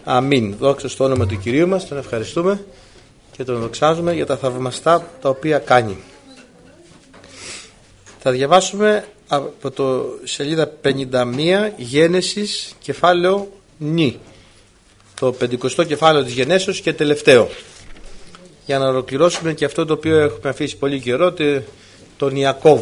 Αμήν. Δόξα στο όνομα του Κυρίου μας, τον ευχαριστούμε και τον δοξάζουμε για τα θαυμαστά τα οποία κάνει. Θα διαβάσουμε από το σελίδα 51 Γένεσης κεφάλαιο νη, το 50ο κεφάλαιο της Γενέσεως και τελευταίο, για να ολοκληρώσουμε και αυτό το οποίο έχουμε αφήσει πολύ καιρό, τον Ιακώβ.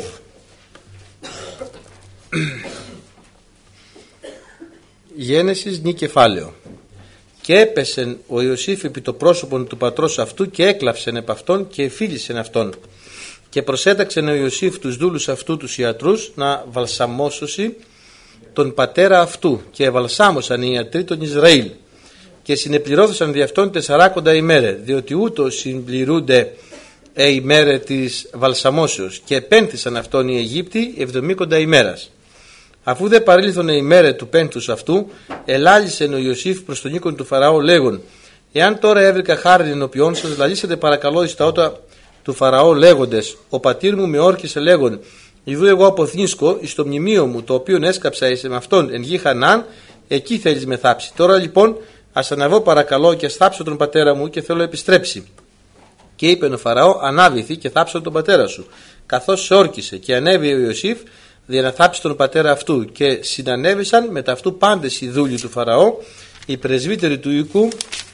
Γένεσης νη κεφάλαιο. Και έπεσεν ο Ιωσήφ επί το πρόσωπον του πατρός αυτού και έκλαψεν επ' αυτόν και εφίλησεν αυτόν. Και προσέταξεν ο Ιωσήφ τους δούλους αυτού τους ιατρούς να βαλσαμώσωσι τον πατέρα αυτού, και ευαλσάμωσαν οι ιατροί των Ισραήλ και συνεπληρώθησαν δι' αυτόν 40 ημέρε, διότι ούτω συμπληρούνται ημέρε της βαλσαμώσεως, και επένθησαν αυτόν οι Αιγύπτιοι 70 ημέρας. Αφού δε παρήλθον η ημέρα του πένθους αυτού, ελάλησεν ο Ιωσήφ προς τον οίκον του Φαραώ λέγον: εάν τώρα έβρικα χάριν ενώπιόν σας, λαλήσετε παρακαλώ εις τα ότα του Φαραώ λέγοντες: ο πατήρ μου με όρκησε λέγον, ιδού εγώ αποθνίσκω εις το μνημείο μου, το οποίον έσκαψα εις με αυτόν εν γη Χανάν, εκεί θέλεις με θάψει. Τώρα λοιπόν ας αναβώ παρακαλώ και ας θάψω τον πατέρα μου, και θέλω επιστρέψει. Και είπε ο Φαραώ: ανάβηθη και θάψω τον πατέρα σου, καθώς σε όρκησε. Και ανέβη ο Ιωσήφ για να θάψει τον πατέρα αυτού, και συνανέβησαν μετά αυτού πάντες οι δούλοι του Φαραώ, οι πρεσβύτεροι του οίκου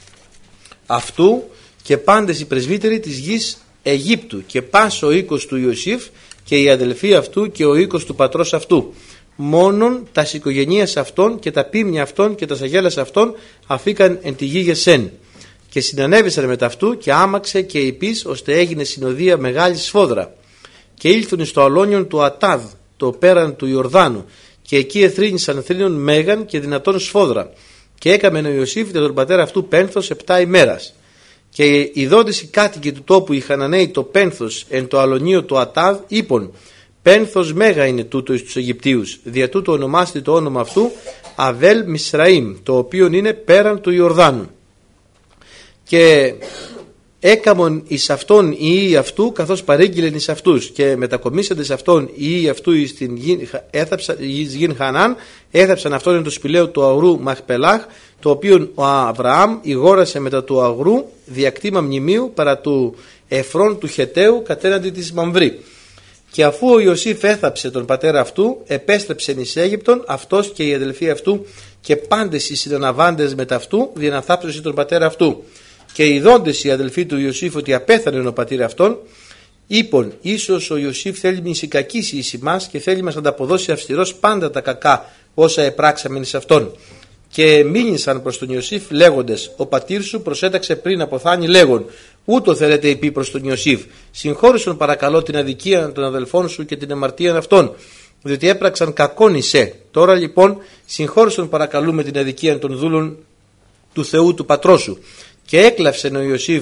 αυτού και πάντες οι πρεσβύτεροι της γης Αιγύπτου, και πας ο οίκος του Ιωσήφ και οι αδελφοί αυτού και ο οίκος του πατρός αυτού. Μόνον τας οικογενείας αυτών και τα πίμνια αυτών και τα σαγέλας αυτών αφήκαν εν τη γη Γεσέν. Και συνανέβησαν μετά αυτού και άμαξε και υπείς, ώστε έγινε συνοδεία μεγάλη σφόδρα. Και ήλθουν στο αλόνιον του Ατάδ, το πέραν του Ιορδάνου, και εκεί εθρύνησαν θρήνων μέγαν και δυνατόν σφόδρα. Και έκαμεν ο Ιωσήφ τον πατέρα αυτού πένθος 7 ημέρας. Και ειδώντες οι κάτοικοι του τόπου οι Χαναναίοι το πένθος εν το αλωνίο του Ατάδ, είπον: πένθος μέγα είναι τούτο εις τους Αιγυπτίους, δια τούτο ονομάστη το όνομα αυτού Αβέλ Μισραήμ, το οποίο είναι πέραν του Ιορδάνου. Και έκαμον εις αυτόν οι ιοί αυτού, καθώς παρήγγειλεν εις αυτούς, και μετακομίσαντες αυτόν οι ιοί αυτού εις την γην Χανάν, έθαψαν αυτόν εν το σπηλαίο του αγρού Μαχπελάχ, το οποίο ο Αβραάμ ηγόρασε μετά του αγρού διακτήμα μνημείου παρά του Εφρών του Χεταίου κατέναντι της Μαμβρή. Και αφού ο Ιωσήφ έθαψε τον πατέρα αυτού, επέστρεψεν εις Αίγυπτον αυτός και οι αδελφοί αυτού και πάντες οι συναναβάντες μετά αυτού, για να θάψωσι τον πατέρα αυτού. Και ειδώντες οι αδελφοί του Ιωσήφ ότι απέθανε ο πατήρ αυτόν, είπον: ίσως ο Ιωσήφ θέλει μυσικακίσει εις ημάς και θέλει μας ανταποδώσει αυστηρός πάντα τα κακά όσα επράξαμεν εις αυτόν. Και μίλησαν προς τον Ιωσήφ λέγοντες: ο πατήρ σου προσέταξε πριν αποθάνει λέγον, ούτω θέλετε είπε προς τον Ιωσήφ, συγχώρησον παρακαλώ την αδικία των αδελφών σου και την αμαρτία αυτών, διότι έπραξαν κακόν εισέ. Τώρα λοιπόν συγχώρησον παρακαλούμε την αδικία των δούλων του Θεού του πατρός σου. Και έκλαυσεν ο Ιωσήφ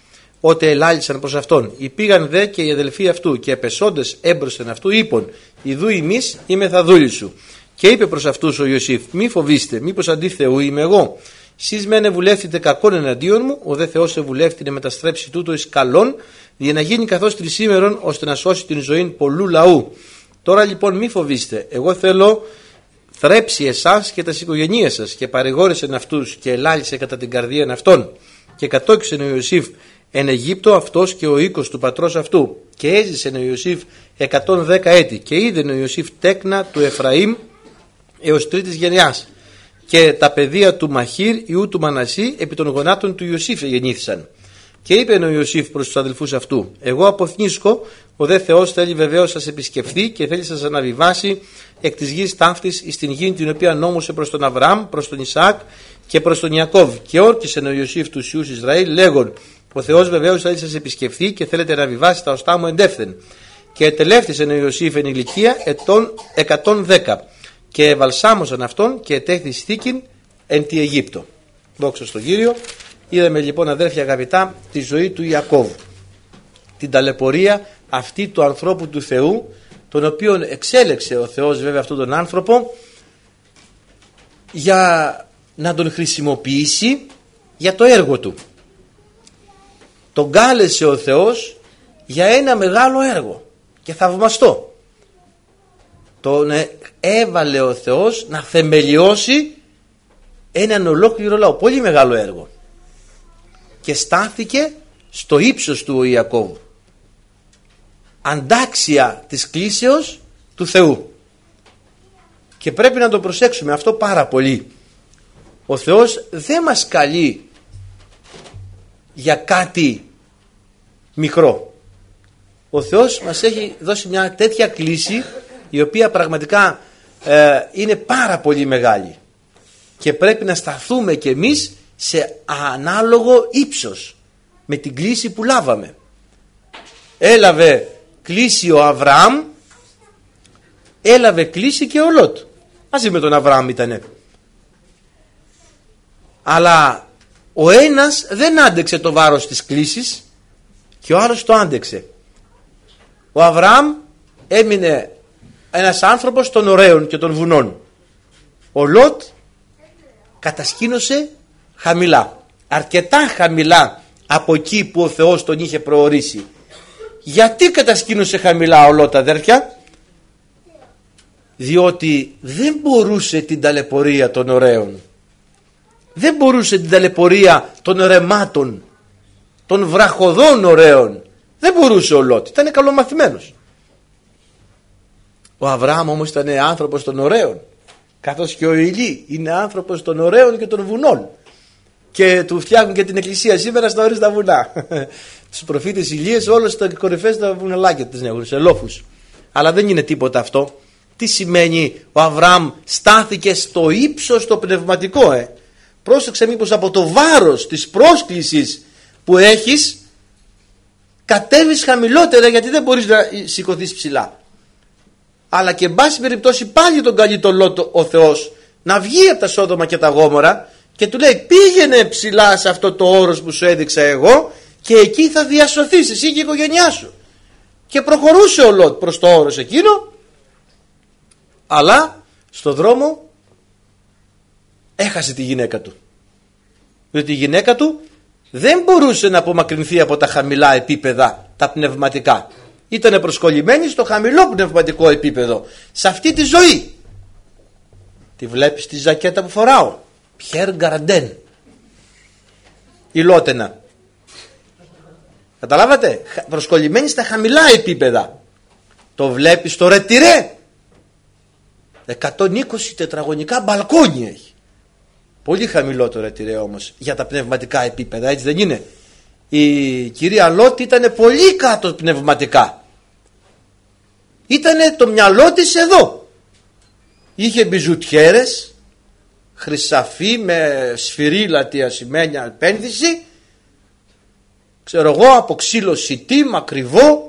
ότε ελάλησαν προς αυτόν. Υπήγαν δε και οι αδελφοί αυτού, και επεσόντες έμπροσθεν αυτού είπον: ιδού ημείς είμαι θα δούλοι σου. Και είπε προς αυτούς ο Ιωσήφ: μη φοβήστε, μήπως αντί Θεού είμαι εγώ. Σεις μεν ευουλεύθητε κακόν εναντίον μου, ο δε Θεός ευουλεύθη να μεταστρέψει τούτο εις καλόν, για να γίνει καθώς τρισήμερον, ώστε να σώσει την ζωή πολλού λαού. Τώρα λοιπόν μη φοβήστε, εγώ θέλω θρέψει εσάς και τα οικογένειές σας. Και παρηγόρησεν αυτούς και ελάλησε κατά την καρδία αυτών. Και κατόκισεν ο Ιωσήφ εν Αιγύπτο αυτός και ο οίκος του πατρός αυτού. Και έζησε ο Ιωσήφ 110 έτη. Και είδεν ο Ιωσήφ τέκνα του Εφραήμ έως τρίτης γενιάς. Και τα παιδεία του Μαχήρ ιού του Μανασί επί των γονάτων του Ιωσήφ γεννήθησαν. Και είπε ο Ιωσήφ προς τους αδελφούς αυτού: εγώ αποθνίσκω, ο δε Θεός θέλει βεβαίως σας επισκεφθεί και θέλει σας αναβιβάσει εκ της γης ταύτης εις την γη την οποία νόμωσε προς τον Αβραάμ, προς τον Ισαάκ και προς τον Ιακώβ. Και όρκησε ο Ιωσήφ τους ιούς Ισραήλ λέγον: ο Θεός βεβαίως θέλει σας επισκεφθεί και θέλετε να βιβάσει τα οστά μου εντεύθεν. Και ετελεύθησε ο Ιωσήφ εν ηλικία ετών 110. Και ευαλσάμωσαν αυτόν και ετέχθη στήκην εν τη Αιγύπτο. Δόξα στον Κύριο. Είδαμε λοιπόν, αδέρφια αγαπητά, τη ζωή του Ιακώβ, την ταλαιπωρία αυτή του ανθρώπου του Θεού, τον οποίον εξέλεξε ο Θεός βέβαια αυτόν τον άνθρωπο για να τον χρησιμοποιήσει για το έργο του. Τον κάλεσε ο Θεός για ένα μεγάλο έργο και θαυμαστό. Τον έβαλε ο Θεός να θεμελιώσει έναν ολόκληρο λαό, πολύ μεγάλο έργο, και στάθηκε στο ύψος του ο Ιακώβ, αντάξια της κλήσεως του Θεού. Και πρέπει να το προσέξουμε αυτό πάρα πολύ. Ο Θεός δεν μας καλεί για κάτι μικρό. Ο Θεός μας έχει δώσει μια τέτοια κλήση, η οποία πραγματικά είναι πάρα πολύ μεγάλη, και πρέπει να σταθούμε κι εμείς σε ανάλογο ύψος με την κλήση που λάβαμε. Έλαβε κλήση ο Αβραάμ, έλαβε κλήση και ο Λότ. Μαζί με τον Αβραάμ ήτανε. Αλλά ο ένας δεν άντεξε το βάρος της κλήσης και ο άλλος το άντεξε. Ο Αβραάμ έμεινε ένας άνθρωπος των ωραίων και των βουνών. Ο Λότ κατασκήνωσε χαμηλά, αρκετά χαμηλά από εκεί που ο Θεός τον είχε προορίσει. Γιατί κατασκήνωσε χαμηλά ο Λότ, αδέρφια? Διότι δεν μπορούσε την ταλαιπωρία των ωραίων, δεν μπορούσε την ταλαιπωρία των ρεμάτων, των βραχωδών ωραίων. Δεν μπορούσε ο Λότ, ήταν καλομαθημένος. Ο Αβραάμ όμως ήταν άνθρωπος των ωραίων, καθώς και ο Ηλί είναι άνθρωπος των ωραίων και των βουνών, και του φτιάχνουν και την εκκλησία σήμερα στα ορίστα βουνά. Τους προφήτες Ηλίες όλους στα κορυφές τα βουναλάκια της νέου, σε λόφους. Αλλά δεν είναι τίποτα αυτό. Τι σημαίνει ο Αβραάμ στάθηκε στο ύψος το πνευματικό? Πρόσεξε, μήπως από το βάρος της πρόσκλησης που έχεις κατέβεις χαμηλότερα, γιατί δεν μπορείς να σηκωθείς ψηλά. Αλλά και εν πάση περιπτώσει πάλι τον καλεί τον Λότ ο Θεός να βγει από τα Σόδομα και τα Γόμορα, και του λέει πήγαινε ψηλά σε αυτό το όρος που σου έδειξα εγώ και εκεί θα διασωθείς εσύ και η οικογένειά σου. Και προχωρούσε ο Λότ προς το όρος εκείνο, αλλά στο δρόμο έχασε τη γυναίκα του, διότι η γυναίκα του δεν μπορούσε να απομακρυνθεί από τα χαμηλά επίπεδα τα πνευματικά. Ήτανε προσκολλημένη στο χαμηλό πνευματικό επίπεδο, σε αυτή τη ζωή. Τη βλέπεις τη ζακέτα που φοράω, Πιέρ Γκαραντέν, η Λότενα. Καταλάβατε, προσκολλημένη στα χαμηλά επίπεδα. Το βλέπεις στο Ρετυρέ, 120 τετραγωνικά μπαλκόνια έχει. Πολύ χαμηλό το Ρετυρέ όμως για τα πνευματικά επίπεδα, έτσι δεν είναι? Η κυρία Λότ ήταν πολύ κάτω πνευματικά. Ήτανε το μυαλό της εδώ. Είχε μπιζουτιέρες, χρυσαφί με σφυρίλατη ασημένια επένδυση, ξέρω εγώ, από ξύλο σιτή, ακριβό,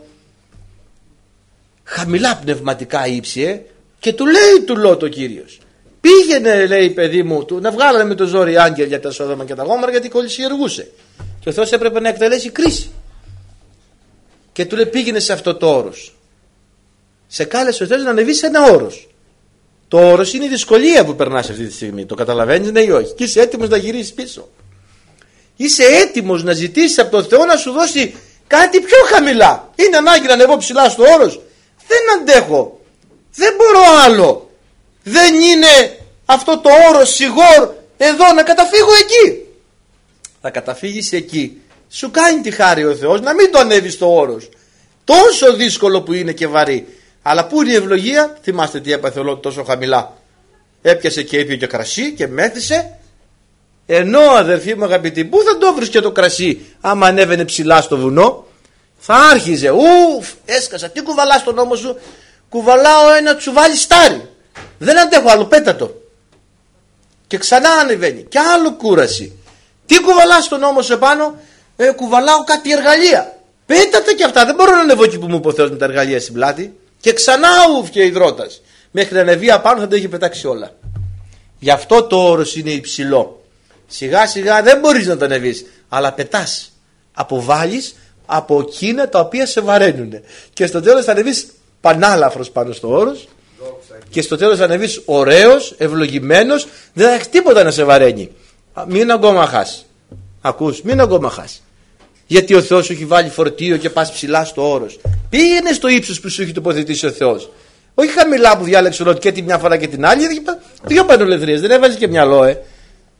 χαμηλά πνευματικά ύψη, και του λέει του Λότ ο Κύριος, πήγαινε, λέει, παιδί μου, να βγάλανε με το ζόρι άγγελ για τα Σόδομα και τα Γόμορα, γιατί κολυσιεργούσε και ο Θεός έπρεπε να εκτελέσει κρίση, και του λέει πήγαινε σε αυτό το όρος. Σε κάλεσε ο Θεός να ανεβείς σε ένα όρος. Το όρος είναι η δυσκολία που περνάς αυτή τη στιγμή, το καταλαβαίνεις, ναι ή όχι? Και είσαι έτοιμος να γυρίσεις πίσω, είσαι έτοιμος να ζητήσεις από τον Θεό να σου δώσει κάτι πιο χαμηλά. Είναι ανάγκη να ανεβώ ψηλά στο όρος? Δεν αντέχω, δεν μπορώ άλλο, δεν είναι αυτό το όρος σιγόρ εδώ, να καταφύγω εκεί. Θα καταφύγεις εκεί, σου κάνει τη χάρη ο Θεός να μην το ανέβεις στο όρος, τόσο δύσκολο που είναι και βαρύ. Αλλά πού είναι η ευλογία? Θυμάστε τι έπαθε ο Λότ τόσο χαμηλά? Έπιασε και ήπια και κρασί και μέθησε. Ενώ, αδερφοί μου αγαπητοί, πού θα το βρίσκε το κρασί άμα ανέβαινε ψηλά στο βουνό? Θα άρχιζε, έσκασα, τι κουβαλάς στον ώμο σου? Κουβαλάω ένα τσουβάλι στάρι, δεν αντέχω άλλο, πέτατο. Και ξανά ανεβαίνει και άλλο κούραση. Τι κουβαλάς στον ώμο σου επάνω? Κουβαλάω κάτι εργαλεία, πέτατα και αυτά, δεν μπορώ να ανεβώ εκεί που μου είπε ο Θεός με τα εργαλεία στην πλάτη. Και ξανά ούφηκε υδρότας, μέχρι να ανεβεί απάνω θα το έχει πετάξει όλα. Γι' αυτό το όρος είναι υψηλό. Σιγά σιγά δεν μπορείς να το ανεβείς, αλλά πετάς, αποβάλλεις από εκείνα τα οποία σε βαραίνουν, και στο τέλος θα ανεβείς πανάλαφρος πάνω στο όρος, και στο τέλος θα ανεβείς ωραίος, ευλογημένος, δεν θα έχει τίποτα να σε βαραίνει. Μην αγκόμαχας, ακούς, μην αγκόμαχας, γιατί ο Θεός σου έχει βάλει φορτίο και πας ψηλά στο όρος. Πήγαινε στο ύψος που σου έχει τοποθετήσει ο Θεός, όχι χαμηλά που διάλεξε ο Λότ και τη μια φορά και την άλλη. Δύο πανολεθρίες, δεν έβαζε και μυαλό,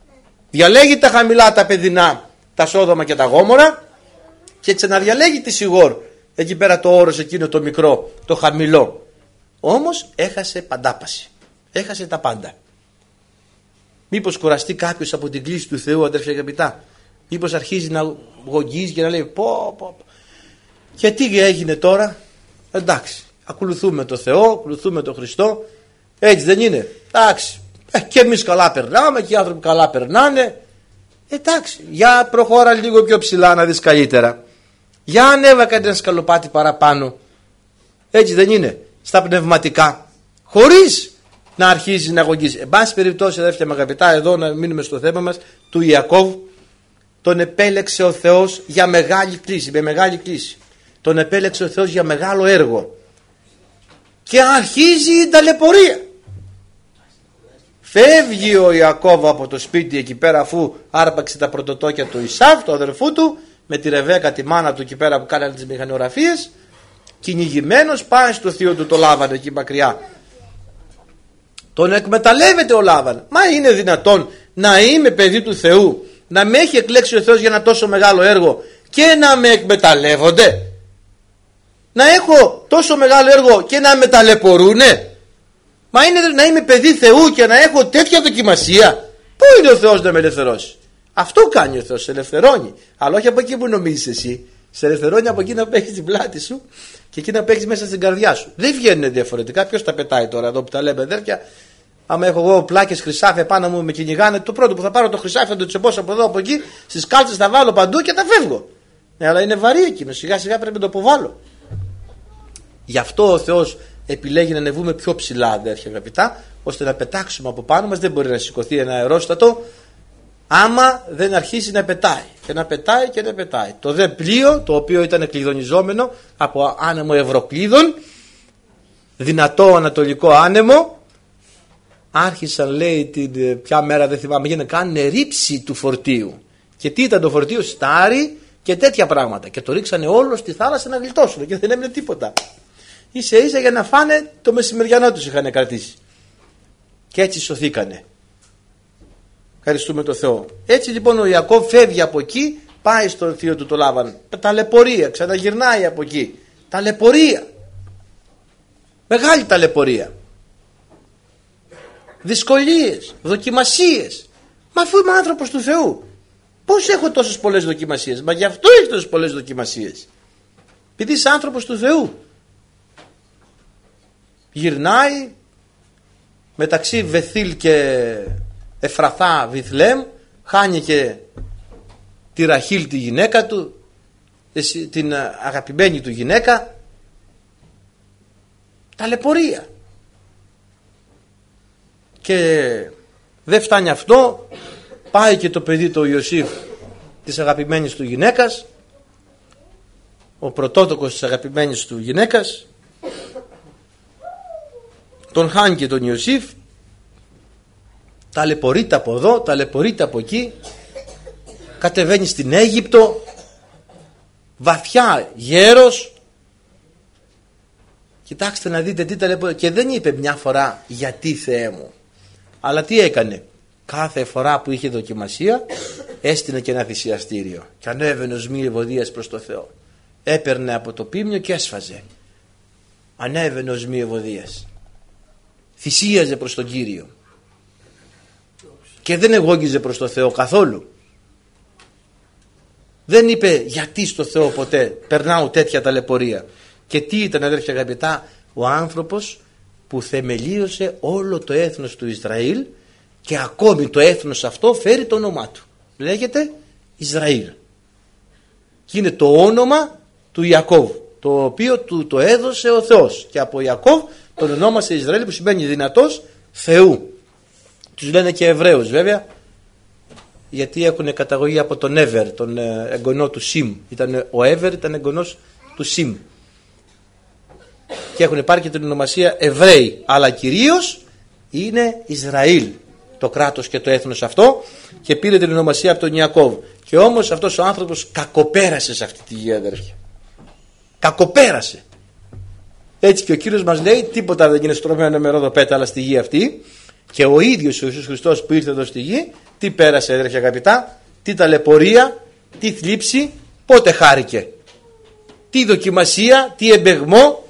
Διαλέγει τα χαμηλά, τα παιδινά, τα Σόδομα και τα Γόμορα, και ξαναδιαλέγει τη Σιγόρ, εκεί πέρα το όρος εκείνο το μικρό, το χαμηλό. Όμως έχασε παντάπαση, έχασε τα πάντα. Μήπως κουραστεί κάποιος από την κλίση του Θεού, αδέρφια αγαπητά? Μήπως αρχίζει να γογγίζει και να λέει πω. Και τι έγινε τώρα? Εντάξει, ακολουθούμε το Θεό, ακολουθούμε τον Χριστό, έτσι δεν είναι? Εντάξει, και εμείς καλά περνάμε και οι άνθρωποι καλά περνάνε. Εντάξει, για προχώρα λίγο πιο ψηλά να δεις καλύτερα. Για ανέβα κάτι ένα σκαλοπάτι παραπάνω. Έτσι δεν είναι? Στα πνευματικά, χωρίς να αρχίζει να αγωνίζει. Εν πάση περιπτώσει, αδέρφια με αγαπητά, εδώ να μείνουμε στο θέμα μας του Ιακώβ. Τον επέλεξε ο Θεός για μεγάλη κλίση, με μεγάλη κλίση. Τον επέλεξε ο Θεός για μεγάλο έργο. Και αρχίζει η ταλαιπωρία. Φεύγει ο Ιακώβ από το σπίτι εκεί πέρα, αφού άρπαξε τα πρωτοτόκια του Ισάβ, του αδερφού του, με τη Ρεβέκα τη μάνα του εκεί πέρα που κάνανε τις μηχανογραφίες. Κυνηγημένος πάει στο θείο του το Λάβαν εκεί μακριά. Τον εκμεταλλεύεται ο Λάβαν. Μα είναι δυνατόν να είμαι παιδί του Θεού, να με έχει εκλέξει ο Θεός για ένα τόσο μεγάλο έργο και να με εκμεταλλεύονται? Να έχω τόσο μεγάλο έργο και να με ταλαιπωρούνε? Μα είναι να είμαι παιδί Θεού και να έχω τέτοια δοκιμασία? Πού είναι ο Θεός να με ελευθερώσει? Αυτό κάνει ο Θεός, σε ελευθερώνει. Αλλά όχι από εκεί που νομίζεις εσύ. Σε ελευθερώνει από εκεί να παίξεις την πλάτη σου και εκεί να παίξεις μέσα στην καρδιά σου. Δεν βγαίνουν διαφορετικά. Ποιος τα πετάει τώρα εδώ που τα λέμε, αδέρφια? Άμα έχω εγώ πλάκες χρυσάφια πάνω μου με κυνηγάνε, το πρώτο που θα πάρω το χρυσάφι θα το τσεπώσω από εδώ από εκεί, στις κάλτσες θα βάλω παντού και θα φεύγω. Ναι, αλλά είναι βαρύ εκείνο. Σιγά σιγά πρέπει να το αποβάλω. Γι' αυτό ο Θεός επιλέγει να ανεβούμε πιο ψηλά, αδέρφια αγαπητά, ώστε να πετάξουμε από πάνω μας. Δεν μπορεί να σηκωθεί ένα αερόστατο άμα δεν αρχίσει να πετάει. Και να πετάει και να πετάει. Το δε πλοίο, το οποίο ήταν κλειδονιζόμενο από άνεμο ευρωκλείδων, δυνατό ανατολικό άνεμο, άρχισαν, λέει, την ποια μέρα δεν θυμάμαι, για να κάνουν ρήψη του φορτίου. Και τι ήταν το φορτίο? Στάρι και τέτοια πράγματα. Και το ρίξανε όλο στη θάλασσα να γλιτώσουν και δεν έμεινε τίποτα. Ίσα ίσα για να φάνε το μεσημεριανό τους είχαν κρατήσει. Και έτσι σωθήκανε. Ευχαριστούμε τον Θεό. Έτσι λοιπόν ο Ιακώβ φεύγει από εκεί, πάει στον θείο του το Λάβαν. Ταλαιπωρία, ξαναγυρνάει από εκεί. Ταλαιπωρία. Μεγάλη ταλαιπωρία. Δυσκολίες, δοκιμασίες. Μα αφού είμαι άνθρωπος του Θεού, πώς έχω τόσες πολλές δοκιμασίες? Μα γι' αυτό έχει τόσες πολλές δοκιμασίες. Επειδή είσαι άνθρωπος του Θεού. Γυρνάει μεταξύ Βεθήλ και Εφραθά Βιθλέμ, χάνει και τη Ραχήλ τη γυναίκα του, την αγαπημένη του γυναίκα. Ταλαιπωρία. Και δεν φτάνει αυτό, πάει και το παιδί του Ιωσήφ της αγαπημένης του γυναίκας, ο πρωτότοκος της αγαπημένης του γυναίκας, τον χάνει και τον Ιωσήφ. Ταλαιπωρείται από εδώ, ταλαιπωρείται από εκεί, κατεβαίνει στην Αίγυπτο, βαθιά γέρος. Κοιτάξτε να δείτε τι ταλαιπωρεί. Και δεν είπε μια φορά γιατί Θεέ μου, αλλά τι έκανε? Κάθε φορά που είχε δοκιμασία έστεινε και ένα θυσιαστήριο και ανέβαινε ως μη ευωδίας προς το Θεό. Έπαιρνε από το πίμνιο και έσφαζε. Ανέβαινε ως μη ευωδίας. Θυσίαζε προς τον Κύριο και δεν εγώγιζε προς το Θεό καθόλου. Δεν είπε γιατί στο Θεό ποτέ περνάω τέτοια ταλαιπωρία. Και τι ήταν, αδέρφια αγαπητά? Ο άνθρωπος που θεμελίωσε όλο το έθνος του Ισραήλ, και ακόμη το έθνος αυτό φέρει το όνομά του. Λέγεται Ισραήλ. Και είναι το όνομα του Ιακώβ, το οποίο του το έδωσε ο Θεός. Και από Ιακώβ τον ονόμασε Ισραήλ, που σημαίνει δυνατός Θεού. Τους λένε και Εβραίους βέβαια, γιατί έχουν καταγωγή από τον Έβερ, τον εγγονό του Σιμ. Ο Έβερ ήταν εγγονός του Σιμ. Και έχουν πάρει και την ονομασία Εβραίοι, αλλά κυρίως είναι Ισραήλ το κράτος και το έθνος αυτό, και πήρε την ονομασία από τον Ιακώβ. Και όμως αυτός ο άνθρωπος κακοπέρασε σε αυτή τη γη, αδέρφια. Κακοπέρασε. Έτσι και ο Κύριος μας λέει, τίποτα δεν είναι στρωμένο με ρόδο πέταλα στη γη αυτή, Και ο ίδιος ο Ιησούς Χριστός που ήρθε εδώ στη γη, τι πέρασε αδέρφια αγαπητά, τι ταλαιπωρία, τι θλίψη, πότε χάρηκε, τι δοκιμασία, τι εμπεγμό.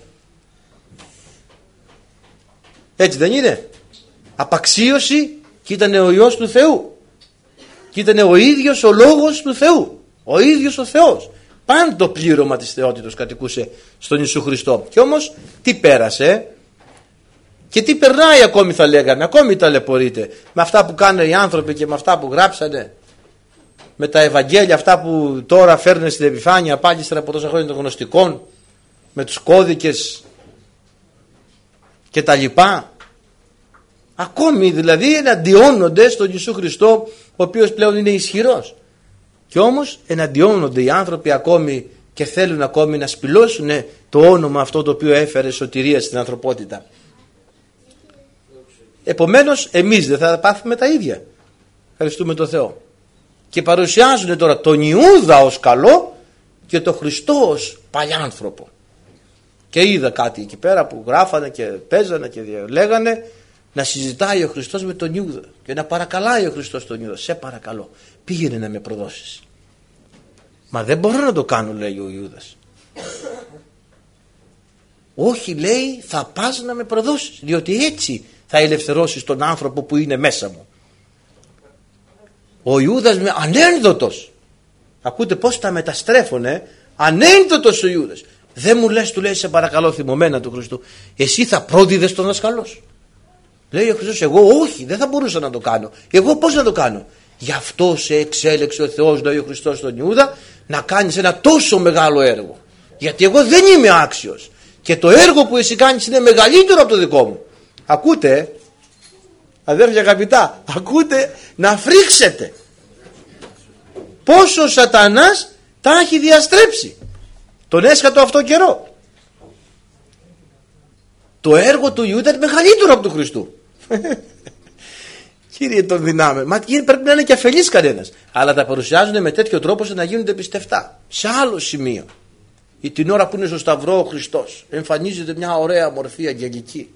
Έτσι δεν είναι? Απαξίωση, και ήταν ο Υιός του Θεού, και ήταν ο ίδιος ο Λόγος του Θεού, ο ίδιος ο Θεός. Πάντα το πλήρωμα της θεότητος κατοικούσε στον Ιησού Χριστό. Και όμως τι πέρασε και τι περνάει ακόμη, θα λέγανε, ακόμη ταλαιπωρείται με αυτά που κάνουν οι άνθρωποι και με αυτά που γράψανε, με τα Ευαγγέλια αυτά που τώρα φέρνουν στην επιφάνεια πάλι ύστερα από τόσα χρόνια των γνωστικών, με τους κώδικες και τα λοιπά. Ακόμη δηλαδή εναντιώνονται στον Ιησού Χριστό, ο οποίος πλέον είναι ισχυρός. Και όμως εναντιώνονται οι άνθρωποι ακόμη και θέλουν ακόμη να σπηλώσουν το όνομα αυτό το οποίο έφερε σωτηρία στην ανθρωπότητα. Επομένως εμείς δεν θα πάθουμε τα ίδια. Ευχαριστούμε τον Θεό. Και παρουσιάζουν τώρα τον Ιούδα ως καλό και τον Χριστό ως παλιάνθρωπο. Και είδα κάτι εκεί πέρα που γράφανε και παίζανε και λέγανε, να συζητάει ο Χριστός με τον Ιούδα και να παρακαλάει ο Χριστός τον Ιούδα, σε παρακαλώ πήγαινε να με προδώσεις. Μα δεν μπορώ να το κάνω, λέει ο Ιούδας. Όχι, λέει, θα πας να με προδώσεις, διότι έτσι θα ελευθερώσεις τον άνθρωπο που είναι μέσα μου. Ο Ιούδας με ανένδοτος, ακούτε πως τα μεταστρέφουνε, ανένδοτος ο Ιούδας. Δεν μου λες, του λέει, σε παρακαλώ, θυμωμένα του Χριστού, εσύ θα πρόδιδες τον δασκαλό σου. Λέει ο Χριστός, εγώ όχι, δεν θα μπορούσα να το κάνω. Εγώ πώς να το κάνω? Γι' αυτό σε εξέλεξε ο Θεός, λέει ο Χριστός στον Ιούδα, να κάνεις ένα τόσο μεγάλο έργο. Γιατί εγώ δεν είμαι άξιος και το έργο που εσύ κάνεις είναι μεγαλύτερο από το δικό μου. Ακούτε, αδέρφια αγαπητά, ακούτε, να φρίξετε πόσο ο σατανάς τα έχει διαστρέψει τον έσχατο αυτό καιρό. Το έργο του Ιούδα είναι μεγαλύτερο από του Χριστού. Κύριε των δυνάμεων, μα πρέπει να είναι και αφελής κανένας. Αλλά τα παρουσιάζουν με τέτοιο τρόπο ώστε να γίνονται πιστευτά. Σε άλλο σημείο, την ώρα που είναι στο Σταυρό ο Χριστός, εμφανίζεται μια ωραία μορφή αγγελική.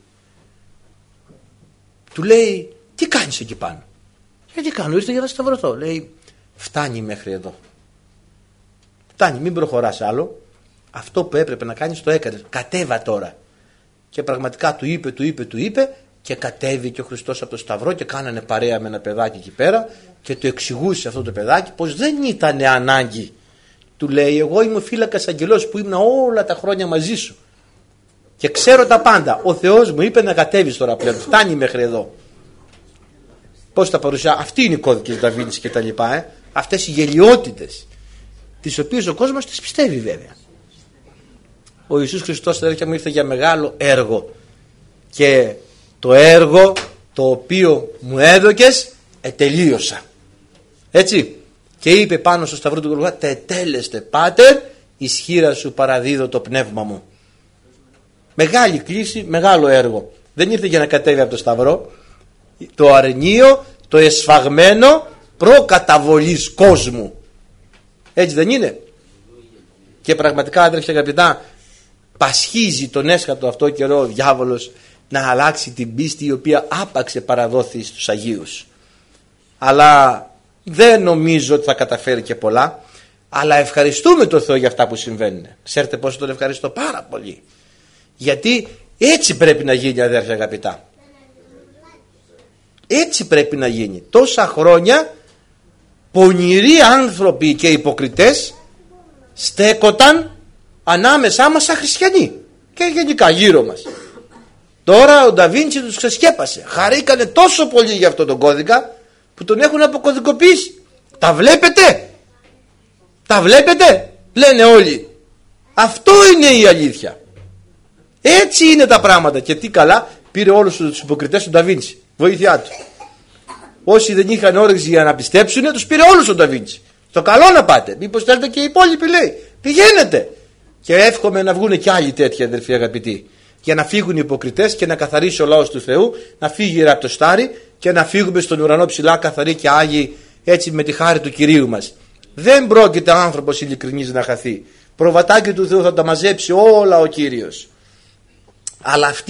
Του λέει, τι κάνεις εκεί πάνω? Τι κάνω, ήρθε για να σταυρωθώ. Λέει, φτάνει μέχρι εδώ. Φτάνει, μην προχωράς άλλο. Αυτό που έπρεπε να κάνεις το έκανες. Κατέβα τώρα. Και πραγματικά του είπε και κατέβηκε ο Χριστός από το Σταυρό και κάνανε παρέα με ένα παιδάκι εκεί πέρα και του εξηγούσε αυτό το παιδάκι πως δεν ήταν ανάγκη. Του λέει, εγώ είμαι ο φύλακας αγγελός που ήμουν όλα τα χρόνια μαζί σου και ξέρω τα πάντα. Ο Θεός μου είπε να κατέβεις τώρα πλέον, φτάνει μέχρι εδώ. Πώς τα παρουσιάζει? Αυτή είναι η κώδικες Da Vinci και τα λοιπά, αυτές οι γελιότητες τις οποίες ο κόσμος τις πιστεύει βέβαια. Ο Ιησούς Χριστός, αδέρφια μου, ήρθε για μεγάλο έργο και το έργο το οποίο μου έδωκες ετελείωσα. Έτσι. Και είπε πάνω στο Σταυρό του Γολγοθά, τετέλεστε πάτερ, εις χείρα σου παραδίδω το πνεύμα μου. Μεγάλη κλίση, μεγάλο έργο. Δεν ήρθε για να κατέβει από το Σταυρό. Το αρνείο, το εσφαγμένο προκαταβολής κόσμου. Έτσι δεν είναι? Και πραγματικά, αδέρφια αγαπητά, πασχίζει τον έσχατο αυτό καιρό ο διάβολος να αλλάξει την πίστη η οποία άπαξε παραδόθη στους Αγίους. Αλλά δεν νομίζω ότι θα καταφέρει και πολλά. Αλλά ευχαριστούμε τον Θεό για αυτά που συμβαίνουν. Ξέρετε πόσο τον ευχαριστώ? Πάρα πολύ. Γιατί έτσι πρέπει να γίνει, αδέρφια αγαπητά. Έτσι πρέπει να γίνει. Τόσα χρόνια πονηροί άνθρωποι και υποκριτές στέκονταν ανάμεσά μας σαν χριστιανοί και γενικά γύρω μας. Τώρα ο Da Vinci τους ξεσκέπασε. Χαρήκανε τόσο πολύ για αυτόν τον κώδικα που τον έχουν αποκωδικοποιήσει. Τα βλέπετε? Τα βλέπετε? Λένε όλοι. Αυτό είναι η αλήθεια. Έτσι είναι τα πράγματα. Και τι καλά, πήρε όλους τους υποκριτές του Da Vinci. Βοήθειά του. Όσοι δεν είχαν όρεξη για να πιστέψουν, τους πήρε όλους ο Da Vinci. Στο καλό να πάτε. Μήπως θέλετε και οι υπόλοιποι, λέει. Πηγαίνετε. Και εύχομαι να βγουν και άλλοι τέτοιοι, αδερφοί αγαπητοί. Για να φύγουν οι υποκριτές και να καθαρίσει ο λαός του Θεού, να φύγει από το στάρι και να φύγουμε στον ουρανό ψηλά καθαροί και άγιοι, έτσι με τη χάρη του Κυρίου μας. Δεν πρόκειται άνθρωπος ειλικρινής να χαθεί. Προβατάκι του Θεού θα τα μαζέψει όλα ο Κύριος. Αλλά αυτοί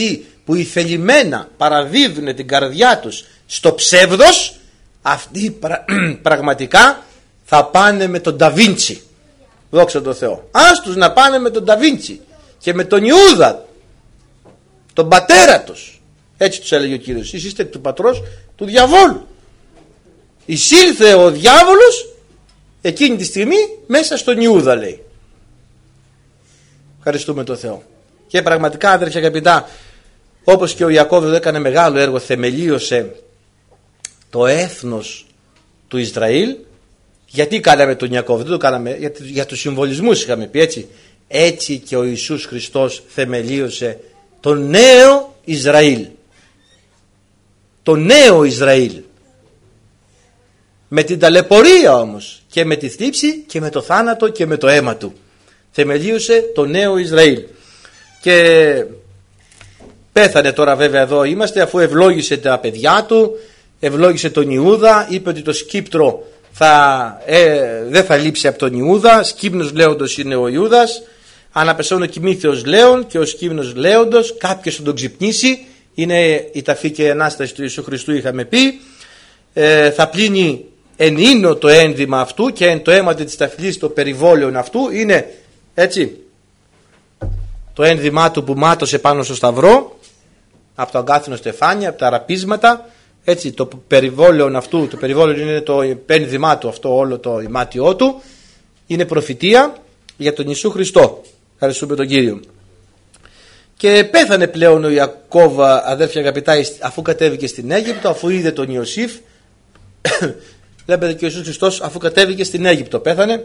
που ηθελημένα παραδίδουν την καρδιά τους στο ψεύδος, αυτοί πραγματικά θα πάνε με τον Νταβίντσι. Δόξα τω Θεώ. Ας τους να πάνε με τον Νταβίντσι και με τον Ιούδα, τον πατέρα τους. Έτσι τους έλεγε ο Κύριος: εσείς είστε του πατρός του διαβόλου. Εισήλθε ο διάβολος εκείνη τη στιγμή μέσα στον Ιούδα, λέει. Ευχαριστούμε τον Θεό. Και πραγματικά, αδερφιά αγαπητά, όπως και ο Ιακώβ εδώ έκανε μεγάλο έργο, θεμελίωσε το έθνος του Ισραήλ. Γιατί κάναμε τον Ιακώβ? Δεν το κάναμε για τους συμβολισμούς, είχαμε πει, έτσι. Έτσι και ο Ιησούς Χριστός θεμελίωσε το νέο Ισραήλ. Το νέο Ισραήλ. Με την ταλαιπωρία όμως και με τη θλίψη και με το θάνατο και με το αίμα του. Θεμελίωσε το νέο Ισραήλ. Και πέθανε τώρα, βέβαια εδώ είμαστε, αφού ευλόγησε τα παιδιά του, ευλόγησε τον Ιούδα, είπε ότι το σκύπτρο δεν θα λείψει από τον Ιούδα. Σκύμνος λέοντος είναι ο Ιούδας. Αναπεσώνω κοιμήθεως λέον και ο σκύμνος λέοντος, κάποιος θα τον ξυπνήσει. Είναι η ταφή και η Ανάσταση του Ιησού Χριστού, είχαμε πει. Θα πλύνει εν ίνο το ένδυμα αυτού και εν το αίμα της ταφλής το περιβόλαιον αυτού. Είναι έτσι το ένδυμά του που μάτωσε πάνω στο σταυρό από το αγκάθινο στεφάνι, από τα αραπίσματα. Έτσι το περιβόλαιον αυτού, το περιβόλαιον είναι το ένδυμά του αυτό, όλο το ημάτιό του. Είναι προφητεία για τον Ιησού Χριστό. Ευχαριστούμε τον Κύριο. Και πέθανε πλέον ο Ιακώβ, αδέρφια αγαπητά, αφού κατέβηκε στην Αίγυπτο, αφού είδε τον Ιωσήφ. Βλέπετε και ο Ιησούς Χριστός, αφού κατέβηκε στην Αίγυπτο, πέθανε.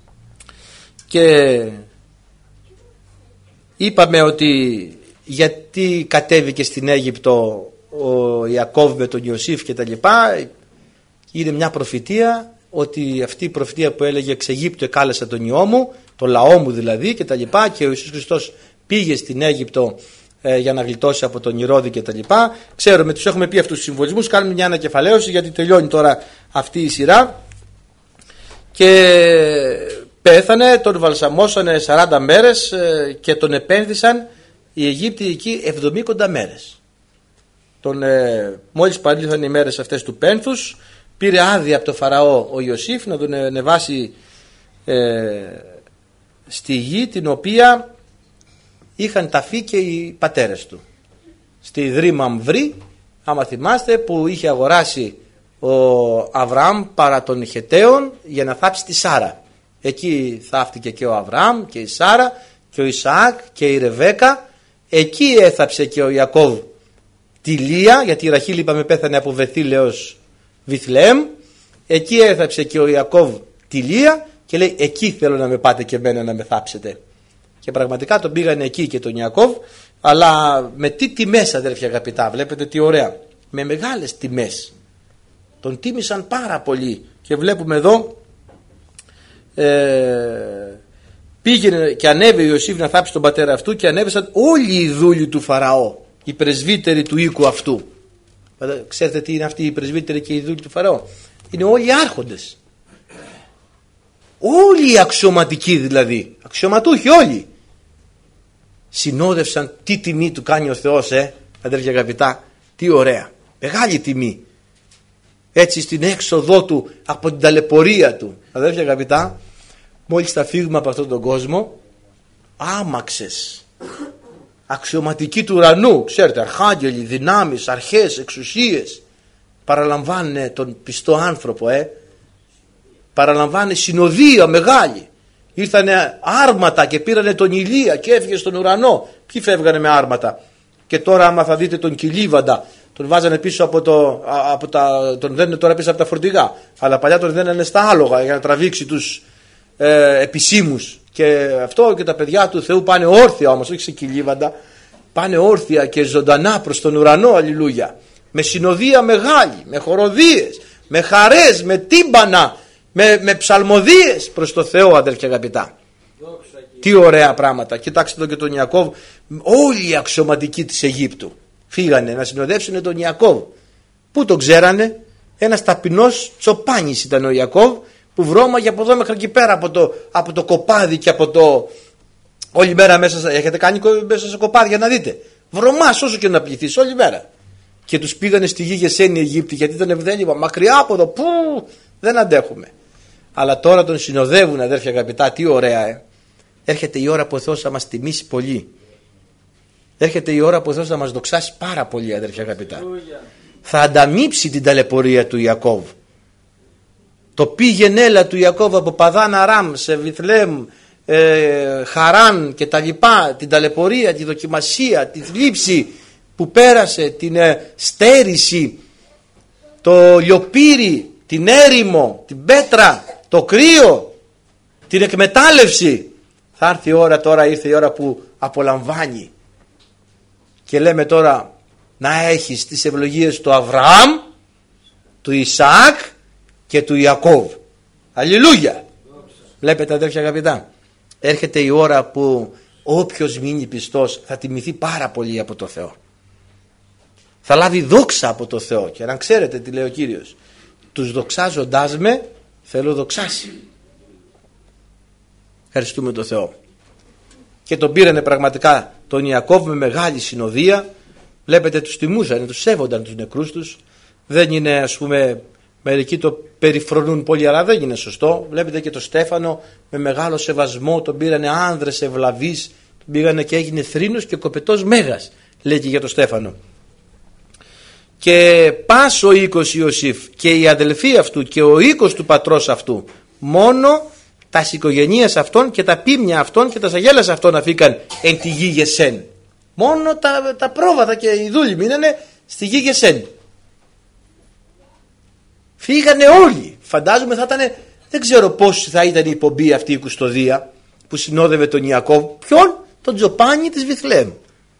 Και είπαμε ότι γιατί κατέβηκε στην Αίγυπτο ο Ιακώβ με τον Ιωσήφ και τα λοιπά. Είναι μια προφητεία, ότι αυτή η προφητεία που έλεγε εξ Αιγύπτου εκάλεσα τον ιό μου, το λαό μου δηλαδή και τα λοιπά, και ο Ιησούς Χριστός πήγε στην Αίγυπτο για να γλιτώσει από τον Ηρώδη και τα λοιπά. Ξέρουμε, τους έχουμε πει αυτούς τους συμβολισμούς, κάνουμε μια ανακεφαλαίωση γιατί τελειώνει τώρα αυτή η σειρά. Και πέθανε, τον βαλσαμώσανε 40 μέρες και τον επένδυσαν οι Αιγύπτιοι εκεί 70 μέρες. Μόλις παρήλθαν οι μέρες αυτές του πένθους, πήρε άδεια από το Φαραώ ο Ιωσήφ να τον ανεβάσει στη γη την οποία είχαν ταφεί και οι πατέρες του, στη Δρή Μαμβρή, άμα θυμάστε, που είχε αγοράσει ο Αβραάμ παρά των Χεταίων για να θάψει τη Σάρα. Εκεί θαύτηκε και ο Αβραάμ και η Σάρα και ο Ισαάκ και η Ρεβέκα. Εκεί έθαψε και ο Ιακώβ τη Λία, γιατί η Ραχήλ είπαμε πέθανε από Βεθήλ έως Βιθλεέμ. Εκεί έθαψε και ο Ιακώβ τη Λία και λέει: εκεί θέλω να με πάτε και εμένα να με θάψετε. Και πραγματικά τον πήγανε εκεί και τον Ιακώβ, αλλά με τι τιμές, αδέρφια αγαπητά, βλέπετε τι ωραία, με μεγάλες τιμές. Τον τίμησαν πάρα πολύ. Και βλέπουμε εδώ πήγαινε και ανέβη ο Ιωσήφ να θάψει τον πατέρα αυτού, και ανέβησαν όλοι οι δούλοι του Φαραώ, οι πρεσβύτεροι του οίκου αυτού. Ξέρετε τι είναι αυτοί οι πρεσβύτεροι και οι δούλοι του Φαραώ? Είναι όλοι οι άρχοντες, όλοι οι αξιωματικοί, δηλαδή αξιωματούχοι όλοι. Συνόδευσαν. Τι τιμή του κάνει ο Θεός, αδέρφια αγαπητά, τι ωραία, μεγάλη τιμή. Έτσι στην έξοδό του από την ταλαιπωρία του, αδέρφια αγαπητά, μόλις θα φύγουμε από αυτόν τον κόσμο, άμαξες, αξιωματικοί του ουρανού, ξέρετε, αρχάγγελοι, δυνάμεις, αρχές, εξουσίες, παραλαμβάνουν τον πιστό άνθρωπο, παραλαμβάνουν συνοδεία μεγάλη. Ήρθανε άρματα και πήρανε τον Ηλία και έφυγε στον ουρανό. Ποιοι φεύγανε με άρματα? Και τώρα άμα θα δείτε τον Κιλίβαντα, τον βάζανε πίσω τον δένουν τώρα πίσω από τα φορτηγά, αλλά παλιά τον δένανε στα άλογα για να τραβήξει τους επισήμους. Και αυτό, και τα παιδιά του Θεού πάνε όρθια, όμως όχι σε Κιλίβαντα, πάνε όρθια και ζωντανά προς τον ουρανό, αλληλούια, με συνοδεία μεγάλη, με χοροδίες, με χαρές, με τύμπανα, με ψαλμοδίες προς το Θεό, αδέρφια αγαπητά. Τι ωραία πράγματα. Κοιτάξτε εδώ και τον Ιακώβ, όλοι οι αξιωματικοί της Αιγύπτου φύγανε να συνοδεύσουν τον Ιακώβ. Πού τον ξέρανε? Ένας ταπεινός τσοπάνης ήταν ο Ιακώβ, που βρώμαγε από εδώ μέχρι εκεί πέρα, από το κοπάδι και από το... Όλη μέρα μέσα, έχετε κάνει μέσα σε κοπάδια να δείτε? Βρωμάς όσο και να πληθείς όλη μέρα. Και τους πήγανε στη γη Γεσέν οι Αιγύπτιοι, γιατί ήταν ευδέλιμα, μακριά από εδώ, πού δεν αντέχουμε. Αλλά τώρα τον συνοδεύουν, αδέρφια αγαπητά, τι ωραία. Έρχεται η ώρα που ο Θεός θα μας τιμήσει πολύ. Έρχεται η ώρα που ο Θεός θα μας δοξάσει πάρα πολύ, αδέρφια αγαπητά. Θα ανταμείψει την ταλαιπωρία του Ιακώβ. Το πήγαινε έλα του Ιακώβ από Παδάν Αράμ σε Βιθλεέμ, Χαράν και τα λοιπά, την ταλαιπωρία, τη δοκιμασία, τη θλίψη που πέρασε, την στέρηση, το λιοπύρι, την έρημο, την πέτρα, το κρύο, την εκμετάλλευση. Θα έρθει η ώρα τώρα, ήρθε η ώρα που απολαμβάνει. Και λέμε τώρα να έχεις τις ευλογίες του Αβραάμ, του Ισαάκ και του Ιακώβ. Αλληλούια. Βλέπετε αδέρφια αγαπητά, έρχεται η ώρα που όποιος μείνει πιστός θα τιμηθεί πάρα πολύ από το Θεό. Θα λάβει δόξα από το Θεό. Και αν ξέρετε τι λέει ο Κύριος, τους δοξάζοντάς με θέλω δοξάσει. Ευχαριστούμε τον Θεό. Και τον πήρανε πραγματικά τον Ιακώβ με μεγάλη συνοδεία. Βλέπετε, τους τιμούσαν, τους σέβονταν τους νεκρούς τους. Δεν είναι, ας πούμε, μερικοί το περιφρονούν πολύ, αλλά δεν είναι σωστό. Βλέπετε και τον Στέφανο με μεγάλο σεβασμό, τον πήρανε άνδρες ευλαβείς, τον πήγανε και έγινε θρήνος και κοπετός μέγας, λέει και για τον Στέφανο. Και πας ο οίκος Ιωσήφ και οι αδελφοί αυτού και ο οίκος του πατρός αυτού, μόνο τα οικογένειας αυτών και τα πίμνια αυτών και τα σαγέλας αυτών αφήκαν εν τη γη Γεσέν. Μόνο τα πρόβατα και οι δούλοι μείνανε στη γη Γεσέν. Φύγανε όλοι. Φαντάζομαι θα ήταν, δεν ξέρω πώς θα ήταν η πομπή αυτή η κουστοδία που συνόδευε τον Ιακώβ. Ποιον? Τον Τζοπάνι της Βιθλεέμ.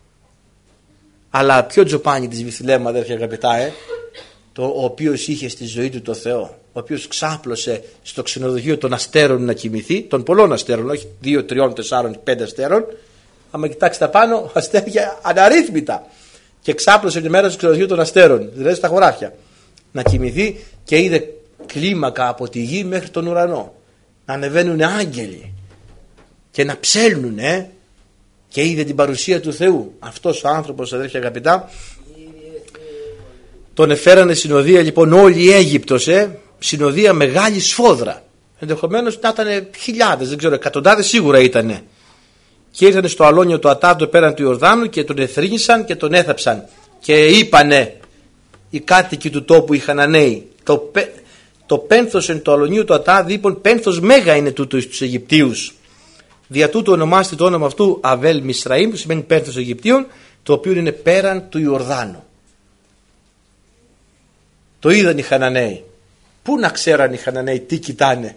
Αλλά ποιο Τζοπάνι της Βιθλεέμ, αδέρφια αγαπητά, ο οποίος είχε στη ζωή του το Θεό, ο οποίος ξάπλωσε στο ξενοδοχείο των αστέρων να κοιμηθεί, των πολλών αστέρων, όχι 2, 3, 4, 5 αστέρων. Άμα κοιτάξετε πάνω, αστέρια αναρρύθμιτα. Και ξάπλωσε τη μέρα στο ξενοδοχείο των αστέρων, δηλαδή στα χωράφια, να κοιμηθεί και είδε κλίμακα από τη γη μέχρι τον ουρανό. Να ανεβαίνουν άγγελοι και να ψέλνουν, και είδε την παρουσία του Θεού. Αυτός ο άνθρωπος, αδέρφια αγαπητά, τον εφέρανε συνοδεία λοιπόν όλη η Αίγυπτος, συνοδεία μεγάλη σφόδρα. Ενδεχομένως να ήταν χιλιάδες, δεν ξέρω, εκατοντάδες σίγουρα ήτανε. Και ήρθαν στο αλόνιο του Ατάδο πέραν του Ιορδάνου και τον εθρύνησαν και τον έθαψαν. Και είπανε οι κάτοικοι του τόπου, οι Χαναναίοι, το πένθος εν το αλονίου του Ατάδ, είπαν, πένθος μέγα είναι τούτο στους Αιγυπτίους. Δια τούτου ονομάστη το όνομα αυτού Αβέλ Μισραήμ, που σημαίνει πένθος Αιγυπτίων, το οποίο είναι πέραν του Ιορδάνου. Το είδαν οι Χαναναίοι. Πού να ξέραν οι Χαναναίοι τι κοιτάνε?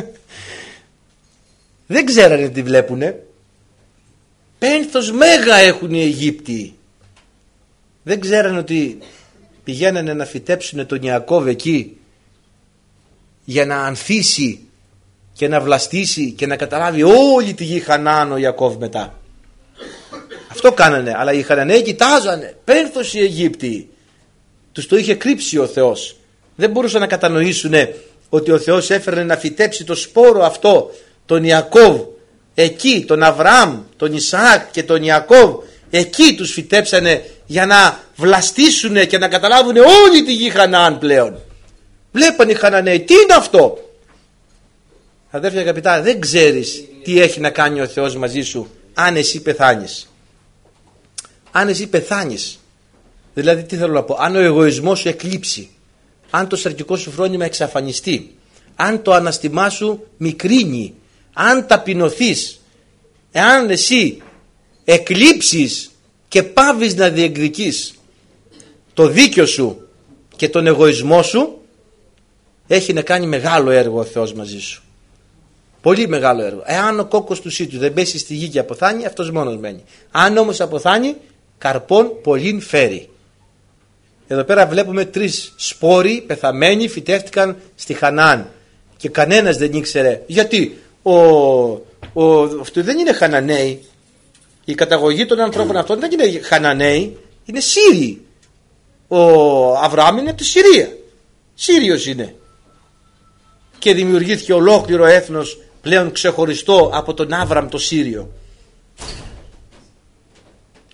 Δεν ξέρανε τι βλέπουνε. Πένθος μέγα έχουν οι Αιγύπτιοι. Δεν ξέρανε ότι πηγαίνανε να φυτέψουν τον Ιακώβ εκεί για να ανθίσει και να βλαστήσει και να καταλάβει όλη τη γη Χανaan ο Ιακώβ μετά. Αυτό κάνανε. Αλλά οι Χαναναίοι κοιτάζανε. Πένθος οι Αιγύπτιοι. Τους το είχε κρύψει ο Θεός. Δεν μπορούσαν να κατανοήσουν ότι ο Θεός έφερνε να φυτέψει το σπόρο αυτό, τον Ιακώβ, εκεί, τον Αβραάμ, τον Ισαάκ και τον Ιακώβ, εκεί τους φυτέψανε για να βλαστήσουν και να καταλάβουν όλη τη γη Χανaan πλέον. Βλέπαν οι Χαναναίοι, τι είναι αυτό? Αδέρφια αγαπητά, δεν ξέρεις τι έχει να κάνει ο Θεός μαζί σου αν εσύ πεθάνεις. Αν εσύ πεθάνεις, δηλαδή τι θέλω να πω, αν ο εγωισμός σου εκλείψει, αν το σαρκικό σου φρόνημα εξαφανιστεί, αν το αναστημά σου μικρύνει, αν ταπεινωθείς, εάν εσύ εκλείψεις και πάβεις να διεκδικείς το δίκιο σου και τον εγωισμό σου, έχει να κάνει μεγάλο έργο ο Θεός μαζί σου. Πολύ μεγάλο έργο. Εάν ο κόκκος του σύτου δεν πέσει στη γη και αποθάνει, αυτός μόνος μένει. Αν όμως αποθάνει, καρπών πολλήν φέρει. Εδώ πέρα βλέπουμε 3 σπόροι πεθαμένοι φυτεύτηκαν στη Χανaan και κανένας δεν ήξερε γιατί. Αυτό δεν είναι Χαναναίοι. Η καταγωγή των ανθρώπων αυτών δεν είναι Χαναναίοι, είναι Σύριοι. Ο Αβραάμ είναι από τη Συρία. Σύριος είναι. Και δημιουργήθηκε ολόκληρο έθνος πλέον ξεχωριστό από τον Άβραμ το Σύριο.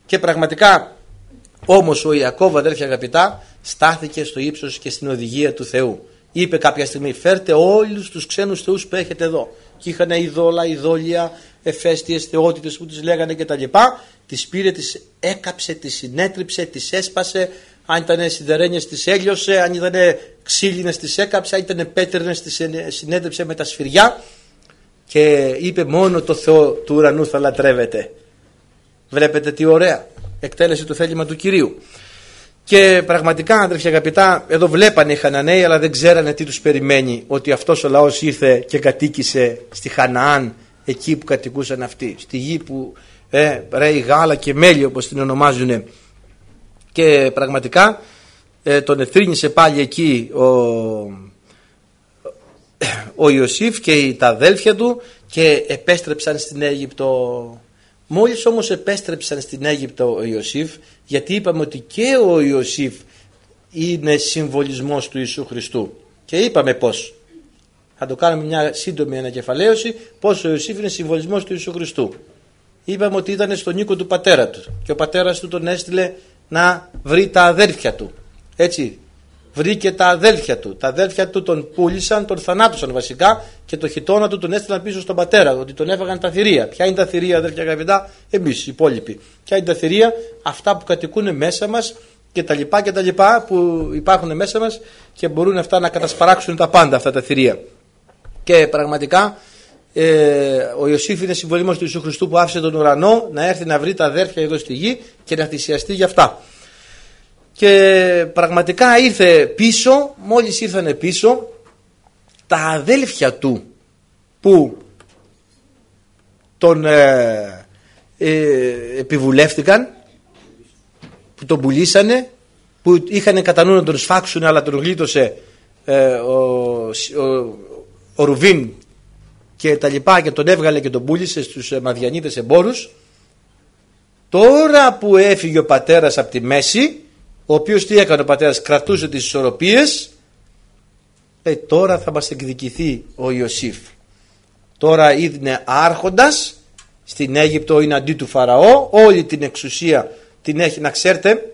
Και πραγματικά όμως ο Ιακώβ, αδέρφια αγαπητά, στάθηκε στο ύψος και στην οδηγία του Θεού. Είπε κάποια στιγμή, φέρτε όλους τους ξένους θεούς που έχετε εδώ. Και είχαν ειδόλα, ειδόλια, εφαίστειες θεότητες που τις λέγανε κτλ. Τις πήρε, τις έκαψε, τις συνέτριψε, τις έσπασε. Αν ήταν σιδερένιες τις έλειωσε, αν ήταν ξύλινες τις έκαψε, αν ήταν πέτρινες τις συνέτριψε με τα σφυριά. Και είπε, μόνο το Θεό του ουρανού θα λατρεύετε. Βλέπετε τι ωραία. Εκτέλεσε το θέλημα του Κυρίου. Και πραγματικά, αδερφοί αγαπητά, εδώ βλέπανε οι Χαναναίοι, αλλά δεν ξέρανε τι τους περιμένει. Ότι αυτός ο λαός ήρθε και κατοίκησε στη Χαναάν, εκεί που κατοικούσαν αυτοί. Στη γη που ρέει γάλα και μέλι, όπως την ονομάζουν. Και πραγματικά τον εθρήνησε πάλι εκεί ο Ιωσήφ και τα αδέλφια του και επέστρεψαν στην Αίγυπτο. Μόλις όμως επέστρεψαν στην Αίγυπτο ο Ιωσήφ, γιατί είπαμε ότι και ο Ιωσήφ είναι συμβολισμός του Ιησού Χριστού, και είπαμε πως, θα το κάνουμε μια σύντομη ανακεφαλαίωση, πως ο Ιωσήφ είναι συμβολισμός του Ιησού Χριστού. Είπαμε ότι ήταν στον οίκο του πατέρα του και ο πατέρας του τον έστειλε να βρει τα αδέλφια του. Έτσι, βρήκε τα αδέλφια του. Τα αδέλφια του τον πούλησαν, τον θανάτωσαν βασικά, και το χιτώνα του τον έστειλαν πίσω στον πατέρα, ότι τον έφαγαν τα θηρία. Ποια είναι τα θηρία, αδέλφια αγαπητά? Εμείς οι υπόλοιποι. Ποια είναι τα θηρία? Αυτά που κατοικούν μέσα μας και τα λοιπά που υπάρχουν μέσα μας και μπορούν αυτά να κατασπαράξουν τα πάντα, αυτά τα θηρία. Και πραγματικά ο Ιωσήφ είναι συμβολισμός του Ιησού Χριστού, που άφησε τον ουρανό να έρθει να βρει τα αδέρφια εδώ στη γη και να θυσιαστεί για αυτά. Και πραγματικά ήρθε πίσω, μόλις ήρθανε πίσω, τα αδέλφια του που τον επιβουλεύτηκαν, που τον πουλήσανε, που είχαν κατά νου να τον σφάξουν, αλλά τον γλίτωσε ο Ρουβίν και τα λοιπά, και τον έβγαλε και τον πούλησε στους Μαδιανίτες εμπόρους. Τώρα που έφυγε ο πατέρας από τη μέση, ο οποίος τι έκανε ο πατέρας? Κρατούσε τις ισορροπίες. Τώρα θα μας εκδικηθεί ο Ιωσήφ. Τώρα είναι άρχοντας στην Αίγυπτο, είναι αντί του Φαραώ, όλη την εξουσία την έχει. Να ξέρετε,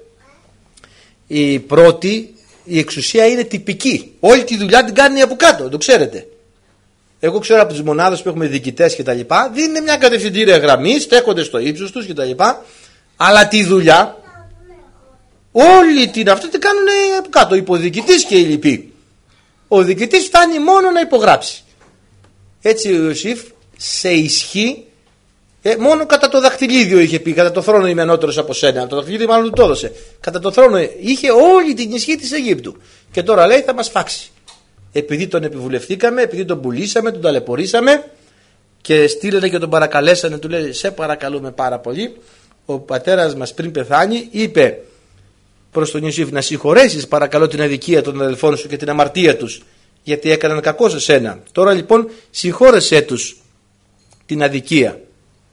η εξουσία είναι τυπική, όλη τη δουλειά την κάνει από κάτω, το ξέρετε. Εγώ ξέρω από τις μονάδες που έχουμε διοικητές και τα λοιπά, δίνουν μια κατευθυντήρια γραμμή, στέκονται στο ύψος τους και τα λοιπά, αλλά τη δουλειά όλη την αυτή την κάνουν από κάτω, ο υποδιοικητής και οι λοιποί. Ο διοικητής φτάνει μόνο να υπογράψει. Έτσι ο Ιωσήφ σε ισχύ, μόνο κατά το δαχτυλίδιο είχε πει, κατά το θρόνο είμαι ανώτερος από σένα. Το δαχτυλίδιο μάλλον του το έδωσε. Κατά το θρόνο είχε όλη την ισχύ της Αιγύπτου. Και τώρα λέει θα μας φάξει. Επειδή τον επιβουλευτήκαμε, επειδή τον πουλήσαμε, τον ταλαιπωρήσαμε, και στείλανε και τον παρακαλέσανε, του λέει σε παρακαλούμε πάρα πολύ. Ο πατέρας μας πριν πεθάνει είπε προς τον Ιωσήφ, να συγχωρέσεις παρακαλώ την αδικία των αδελφών σου και την αμαρτία τους, γιατί έκαναν κακό σε σένα. Τώρα λοιπόν συγχώρεσέ τους την αδικία.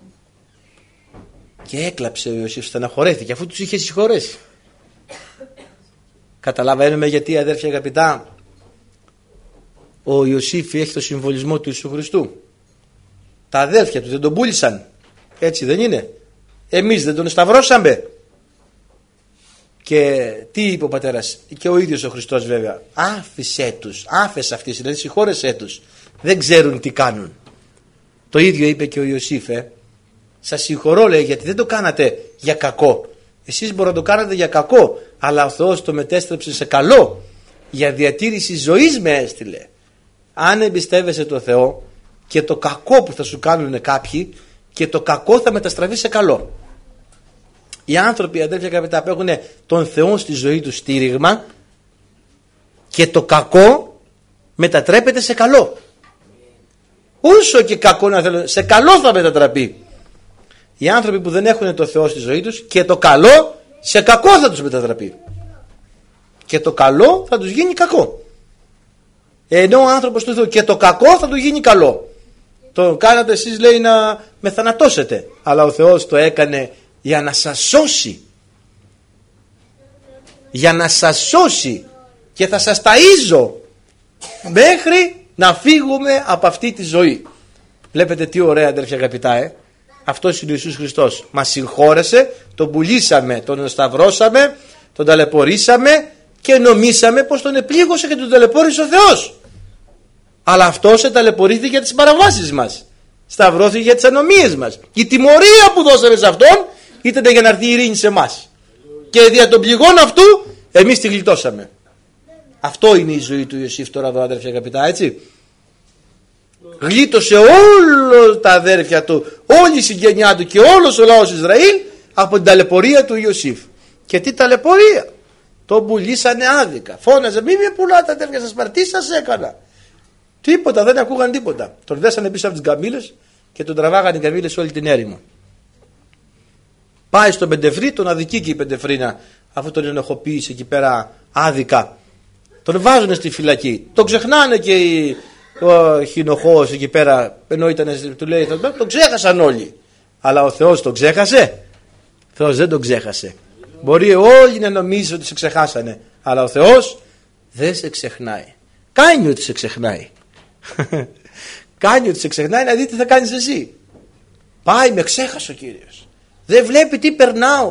Και έκλαψε ο Ιωσήφ, στεναχωρέθηκε αφού τους είχε συγχωρέσει. Καταλαβαίνουμε γιατί, αδέρφια αγαπητά, ο Ιωσήφ έχει το συμβολισμό του Ιησού Χριστού. Τα αδέλφια του δεν τον πούλησαν, έτσι δεν είναι? Εμείς δεν τον σταυρώσαμε? Και τι είπε ο πατέρας, και ο ίδιος ο Χριστός βέβαια? Άφησέ τους, άφεσαι αυτοί, δηλαδή συγχώρεσέ τους, δεν ξέρουν τι κάνουν. Το ίδιο είπε και ο Ιωσήφ. Σας συγχωρώ, λέει, γιατί δεν το κάνατε για κακό. Εσείς μπορεί να το κάνατε για κακό, αλλά ο Θεός το μετέστρεψε σε καλό. Για διατήρηση ζωής με έστειλε. Αν εμπιστεύεσαι το Θεό, και το κακό που θα σου κάνουν κάποιοι, και το κακό θα μεταστραφεί σε καλό. Οι άνθρωποι, αδέλφια αγαπητά, που έχουν τον Θεό στη ζωή του στήριγμα, και το κακό μετατρέπεται σε καλό. Όσο και κακό να θέλουν, σε καλό θα μετατραπεί. Οι άνθρωποι που δεν έχουν το Θεό στη ζωή τους, και το καλό σε κακό θα τους μετατραπεί. Και το καλό θα τους γίνει κακό. Ενώ ο άνθρωπος του Θεού και το κακό θα του γίνει καλό. Το κάνατε εσείς, λέει, να με θανατώσετε, αλλά ο Θεός το έκανε για να σας σώσει. Για να σας σώσει, και θα σας ταΐζω μέχρι να φύγουμε από αυτή τη ζωή. Βλέπετε τι ωραία, αδέρφια αγαπητά, Αυτός είναι ο Ιησούς Χριστός. Μας συγχώρεσε, τον πουλήσαμε, τον σταυρώσαμε, τον ταλαιπωρήσαμε και νομίσαμε πως τον επλήγωσε και τον ταλαιπώρησε ο Θεός. Αλλά αυτός ταλαιπωρήθηκε για τις παραβάσεις μας. Σταυρώθηκε για τις ανομίες μας. Η τιμωρία που δώσαμε σε αυτόν ήταν για να έρθει η ειρήνη σε εμάς. Και δια των πληγών αυτού εμείς τη γλιτώσαμε. Αυτό είναι η ζωή του Ιωσήφ τώρα εδώ, αδέρφια αγαπητά, έτσι. Γλίτωσε όλα τα αδέρφια του, όλη η συγγενιά του και όλος ο λαός Ισραήλ από την ταλαιπωρία του Ιωσήφ. Και τι ταλαιπωρία! Τον πουλήσανε άδικα. Φώναζε, μη με πουλάτε αδέρφια σας, τι σας έκανα. Τίποτα, δεν ακούγαν τίποτα. Τον δέσανε πίσω από τις καμήλες και τον τραβάγανε οι καμήλες σε όλη την έρημο. Πάει στον Πεντεφρή, τον αδικεί και η Πεντεφρίνα, αφού τον ενοχοποίησε εκεί πέρα άδικα. Τον βάζουν στη φυλακή. Τον ξεχνάνε και ο Χινοχώος εκεί πέρα, ενώ ήταν, του λέει, τον ξέχασαν όλοι. Αλλά ο Θεός τον ξέχασε. Ο Θεός δεν τον ξέχασε. Μπορεί όλοι να νομίζουν ότι σε ξεχάσανε, αλλά ο Θεός δεν σε ξεχνάει. Κάνει ότι σε ξεχνάει. Κάνει ότι σε ξεχνάει, να δει τι θα κάνεις εσύ. Πάει, με ξέχασε ο Κύριος. Δεν βλέπει τι περνάω.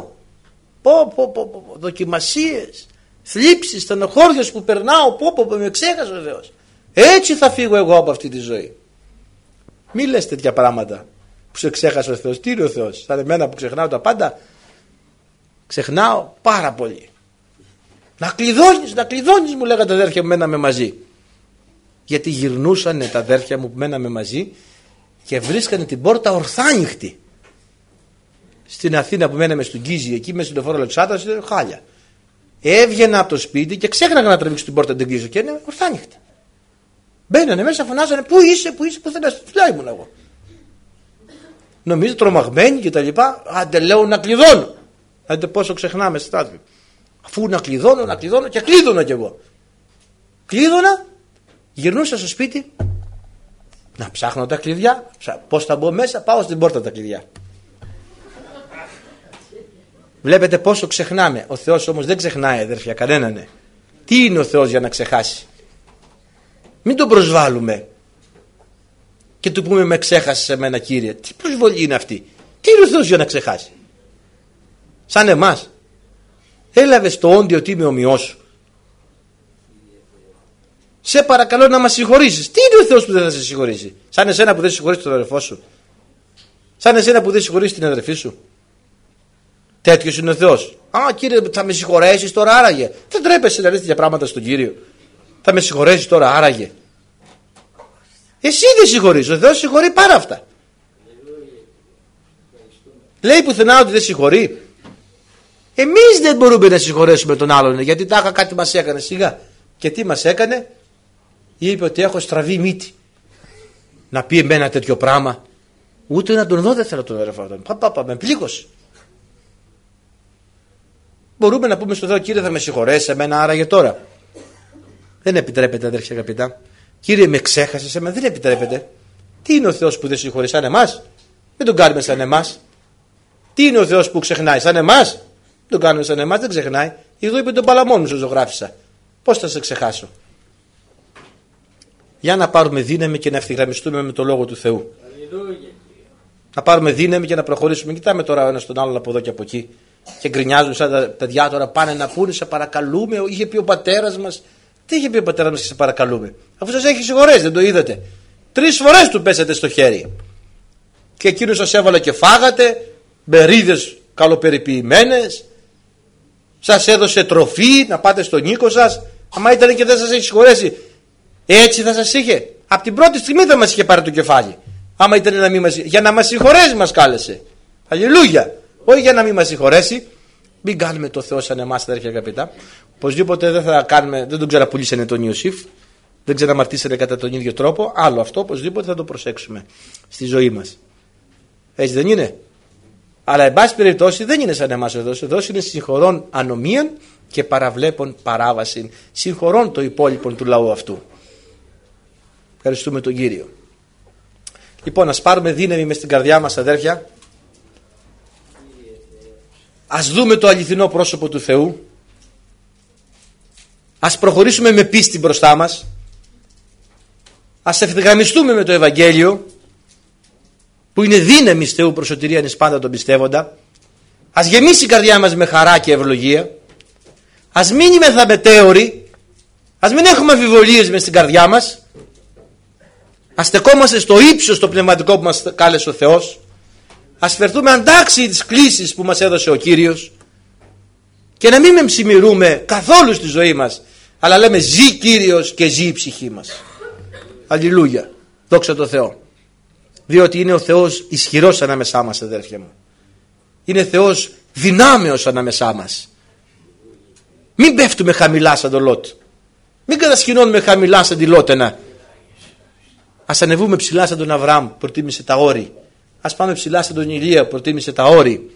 Δοκιμασίες, θλίψεις, στενοχώριες που περνάω. Με ξέχασε ο Θεός. Έτσι θα φύγω εγώ από αυτή τη ζωή. Μη λες τέτοια πράγματα που σε ξέχασε ο Θεός. Τι είναι ο Θεός? Σαν εμένα που ξεχνάω τα πάντα. Ξεχνάω πάρα πολύ. Να κλειδώνεις μου λέγανε τα αδέρφια μου, μέναμε μαζί. Γιατί γυρνούσανε τα αδέρφια μου που μέναμε μαζί και βρίσκανε την πόρτα ορθάνυχτη. Στην Αθήνα που μέναμε στον Κίζη, εκεί μέσα στην λεωφόρο Αλεξάνδρας, ήταν χάλια. Έβγαινα από το σπίτι και ξέχναγα να τραβήξω την πόρτα, την κλείσω και είναι ορθάνυχτη. Μπαίνανε μέσα, φωνάζανε, πού είσαι, πού θα στη φυλά ήμουν εγώ. Νομίζω τρομαγμένοι και τα λοιπά. Άντε λέω να κλειδώνω. Άντε πόσο ξεχνάμε στη στάδιο. Αφού να κλειδώνω και κλείδωνα κι εγώ. Κλείδωνα, γυρνούσα στο σπίτι να ψάχνω τα κλειδιά. Πώς θα μπω μέσα, πάω στην πόρτα τα κλειδιά. Βλέπετε πόσο ξεχνάμε. Ο Θεός όμως δεν ξεχνάει αδέρφια κανέναν. Τι είναι ο Θεός για να ξεχάσει? Μην τον προσβάλλουμε και του πούμε με ξέχασε εμένα Κύριε. Τι προσβολή είναι αυτή? Τι είναι ο Θεός για να ξεχάσει? Σαν εμάς. Έλαβες το όντιο ότι είμαι ομοιός σου. Σε παρακαλώ να μας συγχωρήσεις. Τι είναι ο Θεός που δεν θα σε συγχωρήσει? Σαν εσένα που δεν συγχωρείς τον αδερφό σου. Σαν εσένα που δεν συγχωρείς την αδερφή σου. Τέτοιος είναι ο Θεός. Α, Κύριε, θα με συγχωρέσεις τώρα άραγε? Δεν τρέπεσαι να λες τέτοια πράγματα στον Κύριο? Θα με συγχωρέσεις τώρα άραγε? Εσύ δεν συγχωρείς. Ο Θεός συγχωρεί πάρα αυτά. Λέει πουθενά ότι δεν συγχωρεί? Εμείς δεν μπορούμε να συγχωρέσουμε τον άλλον, γιατί τάχα κάτι μας έκανε. Σιγά. Και τι μας έκανε? Είπε ότι έχω στραβή μύτη. Να πει εμένα τέτοιο πράγμα. Ούτε να τον δω δεν θέλω τον αδερφό αυτόν. Με πλήγωσε. Μπορούμε να πούμε στον Θεό, Κύριε, θα με συγχωρέσει εμένα άραγε τώρα? Δεν επιτρέπεται αδέρφια αγαπητά. Κύριε, με ξέχασες εμένα? Δεν επιτρέπεται. Τι είναι ο Θεός που δεν συγχωρεί? Σαν εμάς? Δεν τον κάνουμε σαν εμάς. Τι είναι ο Θεός που ξεχνάει? Σαν εμάς? Δεν τον κάνουμε σαν εμάς, δεν ξεχνάει. Εδώ είπε τον Παλαμόν σου ζωγράφισα. Πώς θα σε ξεχάσω? Για να πάρουμε δύναμη και να ευθυγραμμιστούμε με το Λόγο του Θεού. Να πάρουμε δύναμη και να προχωρήσουμε. Κοιτάμε τώρα ο ένας τον άλλον από εδώ και από εκεί και γκρινιάζουν σαν τα παιδιά τώρα, πάνε να πούνε σε παρακαλούμε. Είχε πει ο πατέρας μας. Τι είχε πει ο πατέρας μας και σε παρακαλούμε? Αφού σας έχει συγχωρέσει, δεν το είδατε? 3 φορές του πέσατε στο χέρι. Και εκείνος σας έβαλε και φάγατε με ρίδες καλοπεριποιημένες. Σας έδωσε τροφή να πάτε στον οίκο σας. Άμα ήταν και δεν σας έχει συγχωρέσει, έτσι θα σας είχε? Από την πρώτη στιγμή θα μας είχε πάρει το κεφάλι. Άμα ήταν να μην μας... Για να μας συγχωρέσει μας κάλεσε. Αλληλούια. Όχι για να μην μας συγχωρέσει. Μην κάνουμε το Θεό σαν εμάς αδέρφια αγαπητά. Οπωσδήποτε δεν θα κάνουμε, δεν τον ξαναπουλήσανε τον Ιωσήφ. Δεν ξαναμαρτήσανε κατά τον ίδιο τρόπο. Άλλο αυτό οπωσδήποτε θα το προσέξουμε στη ζωή μας. Έτσι δεν είναι? Αλλά εν πάση περιπτώσει δεν είναι σαν εμάς ο Θεός. Ο Θεός είναι συγχωρών ανομίαν και παραβλέπων παράβαση. Συγχωρών το υπόλοιπο του λαού αυτού. Ευχαριστούμε τον Κύριο. Λοιπόν, ας πάρουμε δύναμη μες στην καρδιά μας αδέρφια. Ας δούμε το αληθινό πρόσωπο του Θεού. Ας προχωρήσουμε με πίστη μπροστά μας. Ας ευθυγραμμιστούμε με το Ευαγγέλιο. που είναι δύναμη Θεού προς σωτηρία εις πάντα τον πιστεύοντα. Ας γεμίσει η καρδιά μας με χαρά και ευλογία. Ας μην είμεθα μετέωροι. Ας μην έχουμε αμφιβολίες μες στην καρδιά μας. Ας στεκόμαστε στο ύψος το πνευματικό που μας κάλεσε ο Θεός. Ας φερθούμε αντάξιοι της κλήσης που μας έδωσε ο Κύριος. Και να μην μεμψημυρούμε καθόλου στη ζωή μας, αλλά λέμε ζει Κύριος και ζει η ψυχή μας. Αλληλούια. Δόξα τω Θεώ. Διότι είναι ο Θεός ισχυρός ανάμεσά μας, αδέρφια μου. Είναι Θεός δυνάμεος ανάμεσά μας. Μην πέφτουμε χαμηλά σαν τον Λότ. Μην κατασκηνώνουμε χαμηλά σαν τη Λότενα. Ας ανεβούμε ψηλά σαν τον Αβραάμ που προτίμησε τα όρη. Ας πάμε ψηλά σαν τον Ηλία που προτίμησε τα όρη.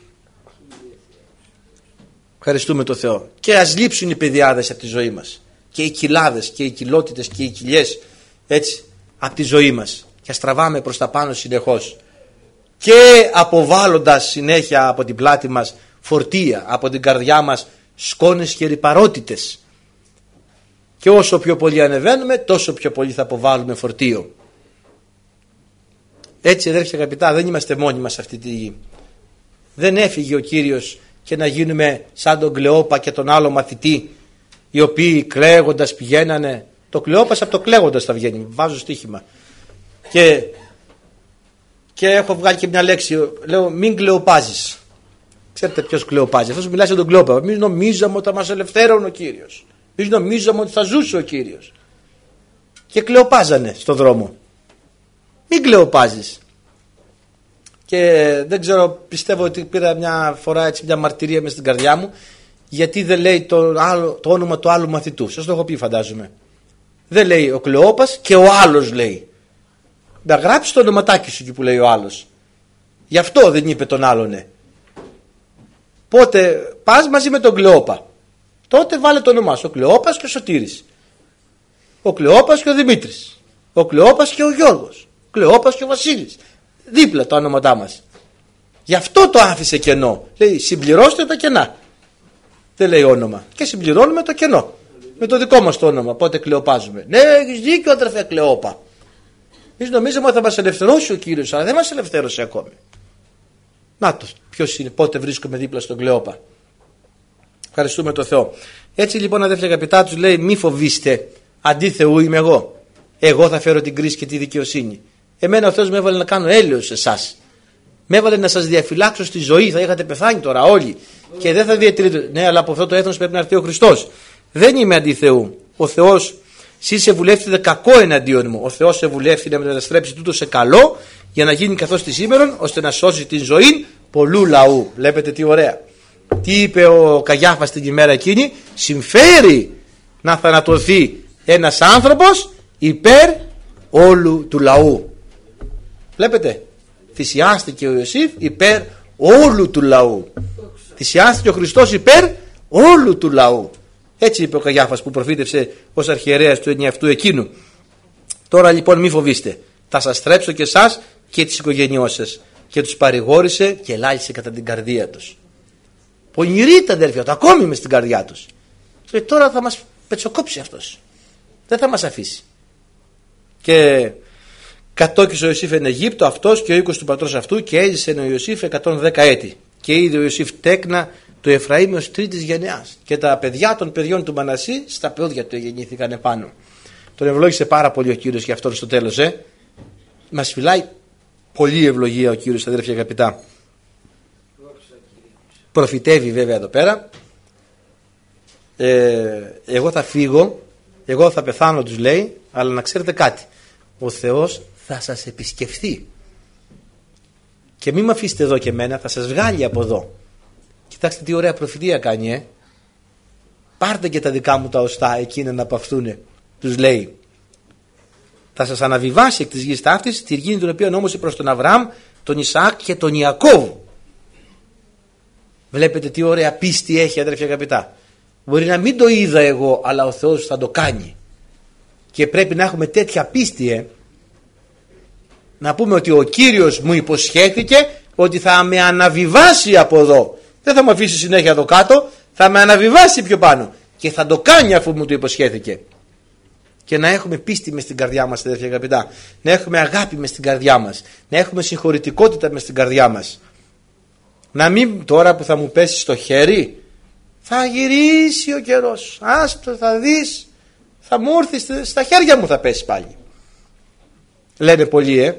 Ευχαριστούμε τον Θεό. Και ας λείψουν οι παιδιάδες από τη ζωή μας. Και οι κοιλάδες και οι κοιλότητες και οι κοιλιές, έτσι, από τη ζωή μας. Και ας τραβάμε προς τα πάνω συνεχώς. Και αποβάλλοντας συνέχεια από την πλάτη μας φορτία, από την καρδιά μας σκόνες και ρυπαρότητες. Και όσο πιο πολύ ανεβαίνουμε, τόσο πιο πολύ θα αποβάλουμε φορτίο. Έτσι, αδέρφια αγαπητά, δεν είμαστε μόνοι μας σε αυτή τη γη. Δεν έφυγε ο Κύριος και να γίνουμε σαν τον Κλεόπα και τον άλλο μαθητή, οι οποίοι κλαίγοντας πηγαίνανε. Το Κλεόπας από το κλαίγοντας θα βγαίνει. Βάζω στοίχημα. Και έχω βγάλει και μια λέξη. Λέω μην κλεοπάζεις. Ξέρετε ποιος κλεοπάζει? Αυτός μιλάει σαν τον Κλεόπα. Μην νομίζαμε ότι θα μας ελευθέρωνε ο Κύριος. Μην νομίζαμε ότι θα ζούσε ο Κύριος. Και κλεοπάζανε στον δρόμο. Μην κλεοπάζεις. Και δεν ξέρω, πιστεύω ότι πήρα μια φορά έτσι μια μαρτυρία μες στην καρδιά μου, γιατί δεν λέει το όνομα του άλλου μαθητού. Σας το έχω πει, φαντάζομαι. Δεν λέει ο Κλεόπας και ο άλλος λέει. Να γράψει το ονοματάκι σου εκεί που λέει ο άλλος. Γι' αυτό δεν είπε τον άλλον. Πότε πας μαζί με τον Κλεόπα, τότε βάλε το όνομά σου. Ο Κλεόπας και ο Σωτήρης. Ο Κλεόπας και ο Δημήτρης. Ο Κλεόπας και ο Γιώργος. Ο Κλεόπας και ο Βασίλης. Δίπλα τα ονόματά μας. Γι' αυτό το άφησε κενό. Λέει συμπληρώστε τα κενά. Δεν λέει όνομα. Και συμπληρώνουμε το κενό με το δικό μας το όνομα. Πότε κλεοπάζουμε? Ναι, έχεις δίκιο, αδερφέ Κλεόπα. Εμείς νομίζαμε ότι θα μας ελευθερώσει ο Κύριος, αλλά δεν μας ελευθέρωσε ακόμη. Να το, ποιος είναι, πότε βρίσκομαι δίπλα στον Κλεόπα. Ευχαριστούμε τον Θεό. Έτσι λοιπόν, αδέρφια αγαπητά, τους λέει μη φοβήστε, αντί Θεού είμαι εγώ. Εγώ θα φέρω την κρίση και τη δικαιοσύνη. Εμένα ο Θεός με έβαλε να κάνω έλεος σε εσάς. Με έβαλε να σας διαφυλάξω στη ζωή. Θα είχατε πεθάνει τώρα όλοι και δεν θα διατηρείτε. Ναι, αλλά από αυτό το έθνος πρέπει να έρθει ο Χριστός. Δεν είμαι αντί Θεού. Ο Θεός, εσείς σε βουλεύτητε κακό εναντίον μου. Ο Θεός σε βουλεύει να μεταστρέψει τούτο σε καλό, για να γίνει καθώς τη σήμερον, ώστε να σώσει την ζωή πολλού λαού. Βλέπετε τι ωραία. Τι είπε ο Καγιάφας την ημέρα εκείνη? Συμφέρει να θανατωθεί ένας άνθρωπος υπέρ όλου του λαού. Βλέπετε, θυσιάστηκε ο Ιωσήφ υπέρ όλου του λαού. Θυσιάστηκε ο Χριστός υπέρ όλου του λαού. Έτσι είπε ο Καγιάφας που προφήτευσε ως αρχιερέας του ενιαυτού εκείνου. Τώρα λοιπόν μη φοβήστε, θα σας στρέψω και εσάς και τις οικογένειός σας. Και τους παρηγόρησε και ελάλησε κατά την καρδία τους. Πονηροί τα αδέρφια του, ακόμη μες στην καρδιά τους. Και τώρα θα μας πετσοκόψει αυτός. Δεν θα μας αφήσει. Και κατόκισε ο Ιωσήφ εν Αιγύπτο, αυτός και ο οίκος του πατρός αυτού, και έζησε ο Ιωσήφ 110 έτη. Και είδε ο Ιωσήφ τέκνα του Εφραήμ ως τρίτης γενεάς. Και τα παιδιά των παιδιών του Μανασί στα πόδια του γεννήθηκαν επάνω. Τον ευλόγησε πάρα πολύ ο Κύριος για αυτόν στο τέλος. Μας φυλάει πολύ ευλογία ο Κύριος, αδέρφια αγαπητά. Προφητεύει βέβαια εδώ πέρα. Εγώ θα φύγω, εγώ θα πεθάνω, τους λέει, αλλά να ξέρετε κάτι. Ο Θεός θα σας επισκεφθεί. Και μην με αφήσετε εδώ και εμένα, θα σας βγάλει από εδώ. Κοιτάξτε τι ωραία προφητεία κάνει. Πάρτε και τα δικά μου τα οστά, εκείνα να παυθούνε. Τους λέει. Θα σας αναβιβάσει εκ της γης ταύτης τη γη την οποία νόμωσε προς τον Αβραάμ, τον Ισαάκ και τον Ιακώβ. Βλέπετε τι ωραία πίστη έχει, αδέρφια αγαπητά. Μπορεί να μην το είδα εγώ, αλλά ο Θεός θα το κάνει. Και πρέπει να έχουμε τέτοια πίστη, να πούμε ότι ο Κύριος μου υποσχέθηκε ότι θα με αναβιβάσει από εδώ. Δεν θα με αφήσει συνέχεια εδώ κάτω, θα με αναβιβάσει πιο πάνω. Και θα το κάνει αφού μου το υποσχέθηκε. και να έχουμε πίστη μες στην καρδιά μας, αδέρφια αγαπητά, να έχουμε αγάπη μες στην καρδιά μας, να έχουμε συγχωρητικότητα μες στην καρδιά μας. Να μην, τώρα που θα μου πέσει στο χέρι, θα γυρίσει ο καιρός, άστο, θα δεις, θα μου έρθει στα χέρια μου, θα πέσει πάλι. Λένε πολλοί,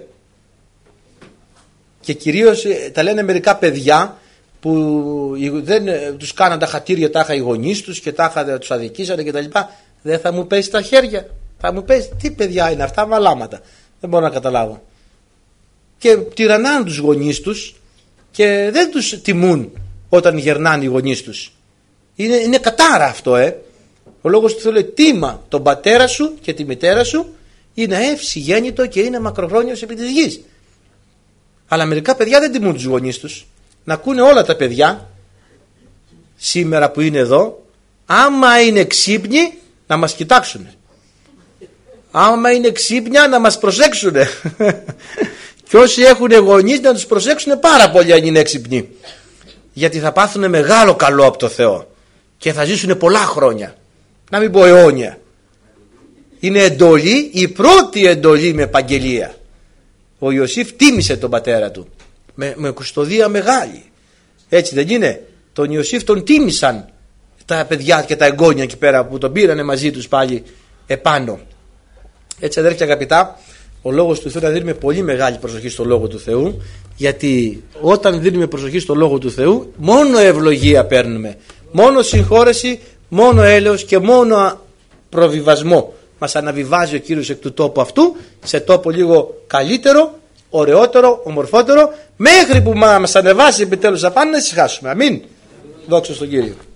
και κυρίως τα λένε μερικά παιδιά που δεν τους κάναν τα χατήρια, τάχα οι γονείς τους και τάχα τους αδικήσανε κτλ. Δεν θα μου πέσει στα χέρια, θα μου πέσει. Τι παιδιά είναι αυτά, μαλάματα, δεν μπορώ να καταλάβω. Και τυραννάνε τους γονείς τους και δεν τους τιμούν όταν γερνάνε οι γονείς τους. Είναι κατάρα αυτό. Ο λόγος του Θεού λέει τίμα τον πατέρα σου και τη μητέρα σου, είναι ευσυγέννητο και είναι μακροχρόνιος επί της γης. Αλλά μερικά παιδιά δεν τιμούν τους γονείς τους. Να ακούνε όλα τα παιδιά σήμερα που είναι εδώ, άμα είναι ξύπνοι να μας κοιτάξουν, άμα είναι ξύπνια να μας προσέξουν. Και όσοι έχουν γονείς να τους προσέξουν πάρα πολύ αν είναι έξυπνοι, γιατί θα πάθουν μεγάλο καλό από το Θεό και θα ζήσουν πολλά χρόνια, να μην πω αιώνια. Είναι εντολή, η πρώτη εντολή με επαγγελία. Ο Ιωσήφ τίμησε τον πατέρα του με κουστοδία μεγάλη, έτσι δεν είναι? Τον Ιωσήφ τον τίμησαν τα παιδιά και τα εγγόνια εκεί πέρα που τον πήρανε μαζί τους πάλι επάνω. Έτσι αδέρφια αγαπητά, ο λόγος του Θεού να δίνουμε πολύ μεγάλη προσοχή στο Λόγο του Θεού, γιατί όταν δίνουμε προσοχή στο Λόγο του Θεού μόνο ευλογία παίρνουμε, μόνο συγχώρεση, μόνο έλεος και μόνο προβιβασμό. Μας αναβιβάζει ο Κύριος εκ του τόπου αυτού σε τόπο λίγο καλύτερο, ωραιότερο, ομορφότερο, μέχρι που μας ανεβάσει επιτέλους απάνω να ησυχάσουμε. Αμήν. Δόξα στον Κύριο.